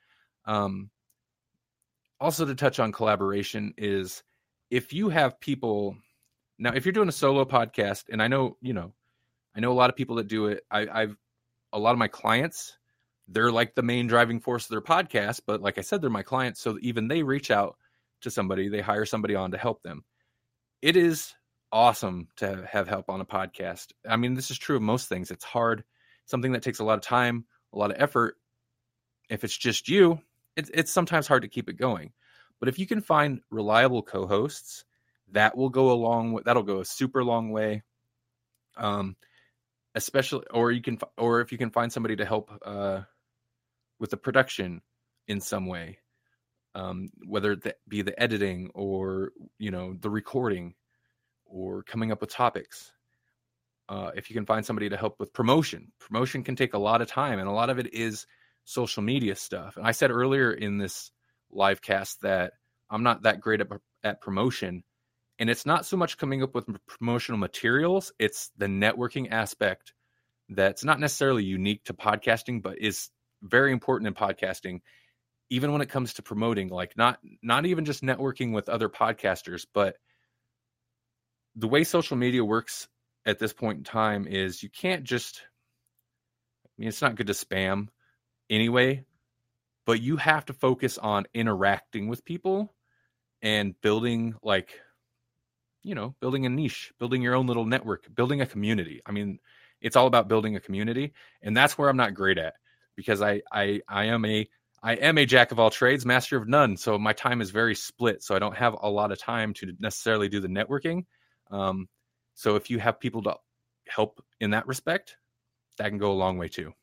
S1: Also to touch on collaboration is if you have people now, if you're doing a solo podcast, and I know a lot of people that do it. I've a lot of my clients, they're like the main driving force of their podcast, but like I said, they're my clients. So even they reach out to somebody, they hire somebody on to help them. It is awesome to have help on a podcast. I mean, this is true of most things. It's hard, something that takes a lot of time, a lot of effort. If it's just you, it's sometimes hard to keep it going. But if you can find reliable co-hosts, that'll go a super long way. Especially, or if you can find somebody to help with the production in some way, whether that be the editing or the recording or coming up with topics. If you can find somebody to help with promotion can take a lot of time, and a lot of it is social media stuff. And I said earlier in this live cast that I'm not that great at promotion. And it's not so much coming up with promotional materials. It's the networking aspect that's not necessarily unique to podcasting, but is very important in podcasting, even when it comes to promoting, like not even just networking with other podcasters, but the way social media works at this point in time is you can't just, it's not good to spam anyway, but you have to focus on interacting with people and building building a niche, building your own little network, building a community. I mean, it's all about building a community. And that's where I'm not great at, because I am a jack of all trades, master of none. So my time is very split. So I don't have a lot of time to necessarily do the networking. So if you have people to help in that respect, that can go a long way too.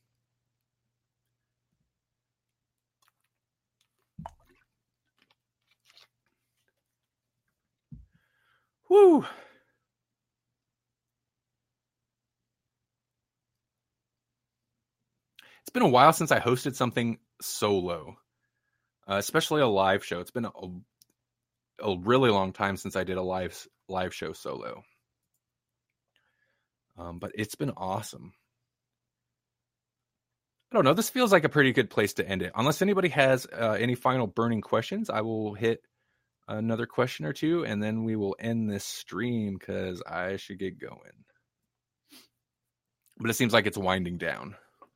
S1: Woo. It's been a while since I hosted something solo, especially a live show. It's been a really long time since I did a live show solo. But it's been awesome. I don't know. This feels like a pretty good place to end it. Unless anybody has any final burning questions, I will hit another question or two, and then we will end this stream because I should get going. But it seems like it's winding down.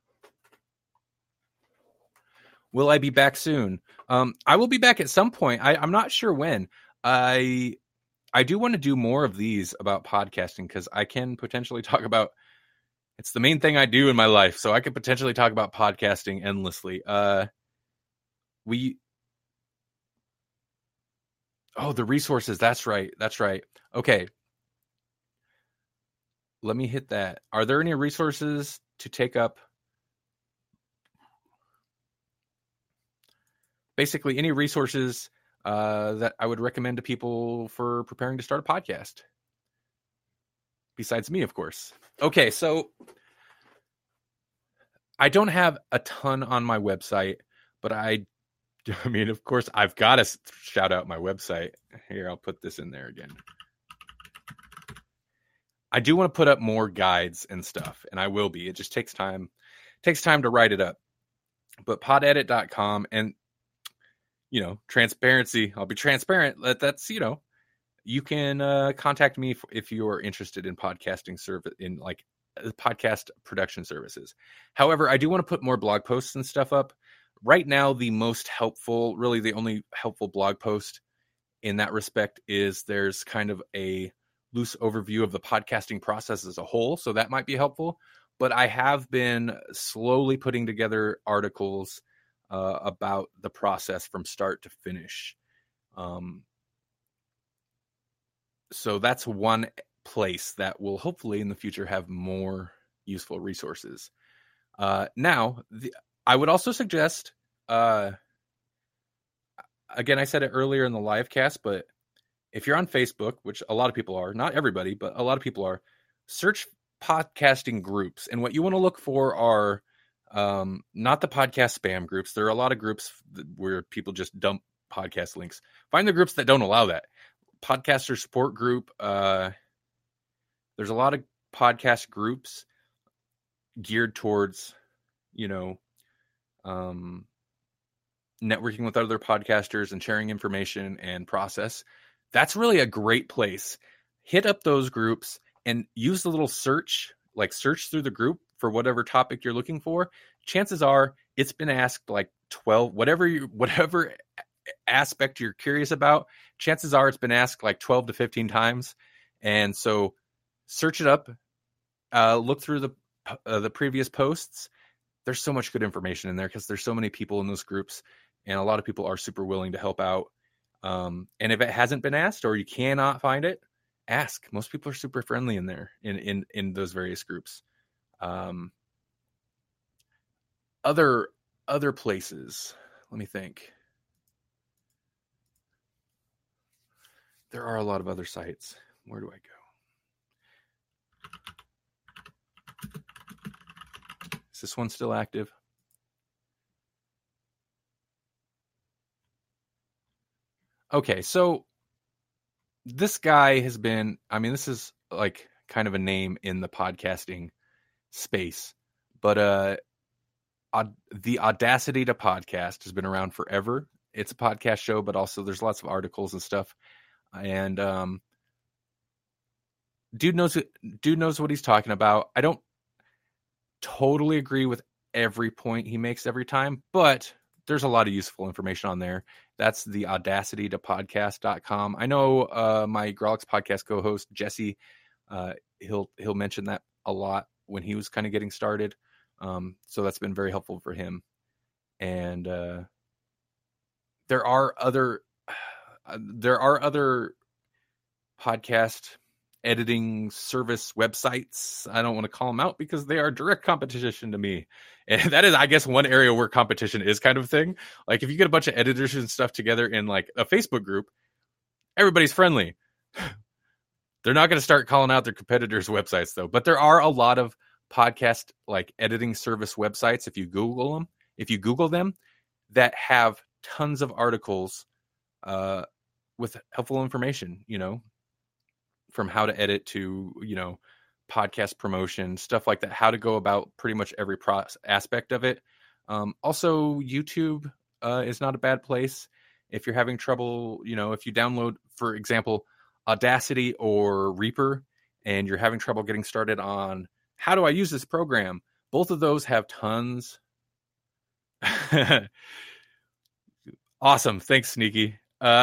S1: Will I be back soon? I will be back at some point. I'm not sure when. I do want to do more of these about podcasting because I can potentially talk about, it's the main thing I do in my life. So I could potentially talk about podcasting endlessly. The resources. That's right. Okay. Let me hit that. Are there any resources to take up? Basically, any resources that I would recommend to people for preparing to start a podcast. Besides me, of course. Okay, so I don't have a ton on my website, but I mean, of course, I've got to shout out my website. Here, I'll put this in there again. I do want to put up more guides and stuff, and I will be. It just takes time. Takes time to write it up. But podedit.com, and transparency. I'll be transparent. That's you can contact me if you're interested in podcasting in like podcast production services. However, I do want to put more blog posts and stuff up. Right now, the most helpful, really the only helpful blog post in that respect is there's kind of a loose overview of the podcasting process as a whole. So that might be helpful. But I have been slowly putting together articles about the process from start to finish. So that's one place that will hopefully in the future have more useful resources. Now, I would also suggest, again, I said it earlier in the live cast, but if you're on Facebook, which a lot of people are, not everybody, but a lot of people are, search podcasting groups. And what you want to look for are not the podcast spam groups. There are a lot of groups where people just dump podcast links. Find the groups that don't allow that. Podcaster support group. There's a lot of podcast groups geared towards, networking with other podcasters and sharing information and process. That's really a great place. Hit up those groups and use the little search through the group for whatever topic you're looking for. Chances are it's been asked like 12, whatever aspect you're curious about. Chances are it's been asked like 12 to 15 times. And so search it up, look through the previous posts. There's so much good information in there because there's so many people in those groups, and a lot of people are super willing to help out. And if it hasn't been asked or you cannot find it, ask. Most people are super friendly in there in those various groups. Other places, let me think. There are a lot of other sites. Where do I go? Is this one still active? Okay, so this guy has been, this is like kind of a name in the podcasting space, but the Audacity to Podcast has been around forever. It's a podcast show, but also there's lots of articles and stuff. And dude knows what he's talking about. I don't totally agree with every point he makes every time, but there's a lot of useful information on there. That's the audacitytopodcast.com. I know my Grawlix podcast co-host Jesse, he'll mention that a lot when he was kind of getting started. So that's been very helpful for him. And there are other podcast editing service websites. I don't want to call them out because they are direct competition to me. And that is, I guess, one area where competition is kind of a thing. Like if you get a bunch of editors and stuff together in like a Facebook group, everybody's friendly. They're not going to start calling out their competitors' websites though. But there are a lot of podcast like editing service websites. If you Google them, that have tons of articles with helpful information, from how to edit to, podcast promotion, stuff like that, how to go about pretty much every aspect of it. Also, YouTube is not a bad place. If you're having trouble, if you download, for example, Audacity or Reaper, and you're having trouble getting started on how do I use this program, both of those have tons. Awesome. Thanks, Sneaky.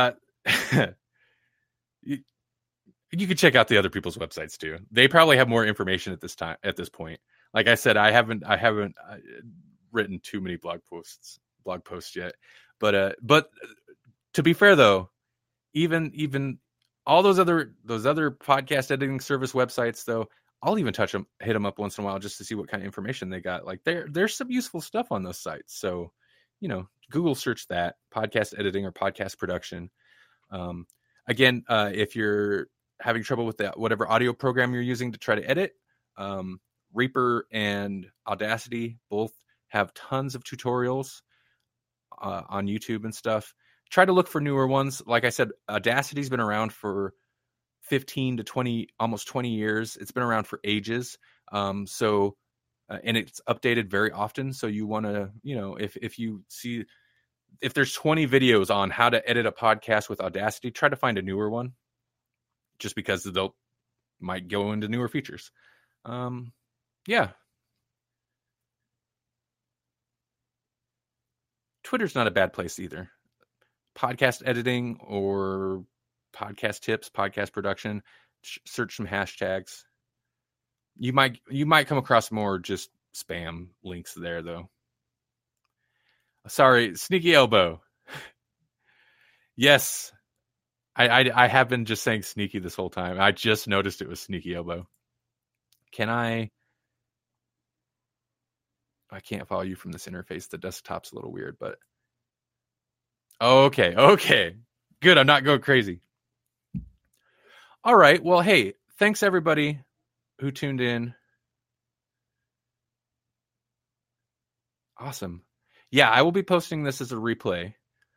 S1: You could check out the other people's websites too. They probably have more information at this point. Like I said, I haven't written too many blog posts yet. But to be fair though, even all those other podcast editing service websites though, I'll even hit them up once in a while just to see what kind of information they got. Like there's some useful stuff on those sites. So, Google search that podcast editing or podcast production. Again, if you're having trouble with that, whatever audio program you're using to try to edit, Reaper and Audacity both have tons of tutorials on YouTube and stuff. Try to look for newer ones. Like I said, Audacity's been around for 15 to 20, almost 20 years. It's been around for ages. And it's updated very often. So you want to, if you see, if there's 20 videos on how to edit a podcast with Audacity, try to find a newer one, just because they'll might go into newer features. Yeah. Twitter's not a bad place either. Podcast editing or podcast tips, podcast production, search some hashtags. You might come across more just spam links there, though. Sorry, Sneaky Elbow. Yes, I have been just saying sneaky this whole time. I just noticed it was Sneaky Elbow. I can't follow you from this interface. The desktop's a little weird, but okay. Good, I'm not going crazy. All right, well, hey, thanks everybody who tuned in. Awesome. Yeah, I will be posting this as a replay.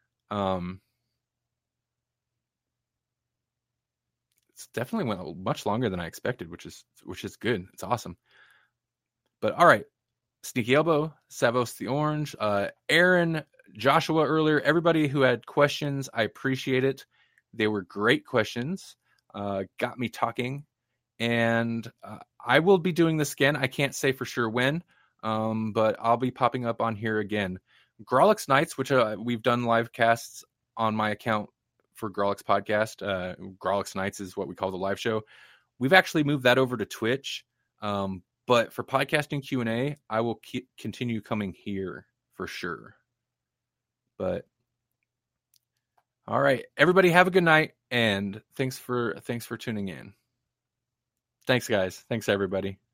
S1: It's definitely went much longer than I expected, which is good. It's awesome. But all right, Sneaky Elbow, Savos the Orange, Aaron, Joshua earlier, everybody who had questions, I appreciate it. They were great questions. Got me talking. And I will be doing this again. I can't say for sure when, but I'll be popping up on here again. Grawlix Nights, which we've done live casts on my account for Grawlix Podcast. Grawlix Nights is what we call the live show. We've actually moved that over to Twitch. But for podcasting Q&A, I will continue coming here for sure. But all right, everybody have a good night, and thanks for tuning in. Thanks, guys. Thanks, everybody.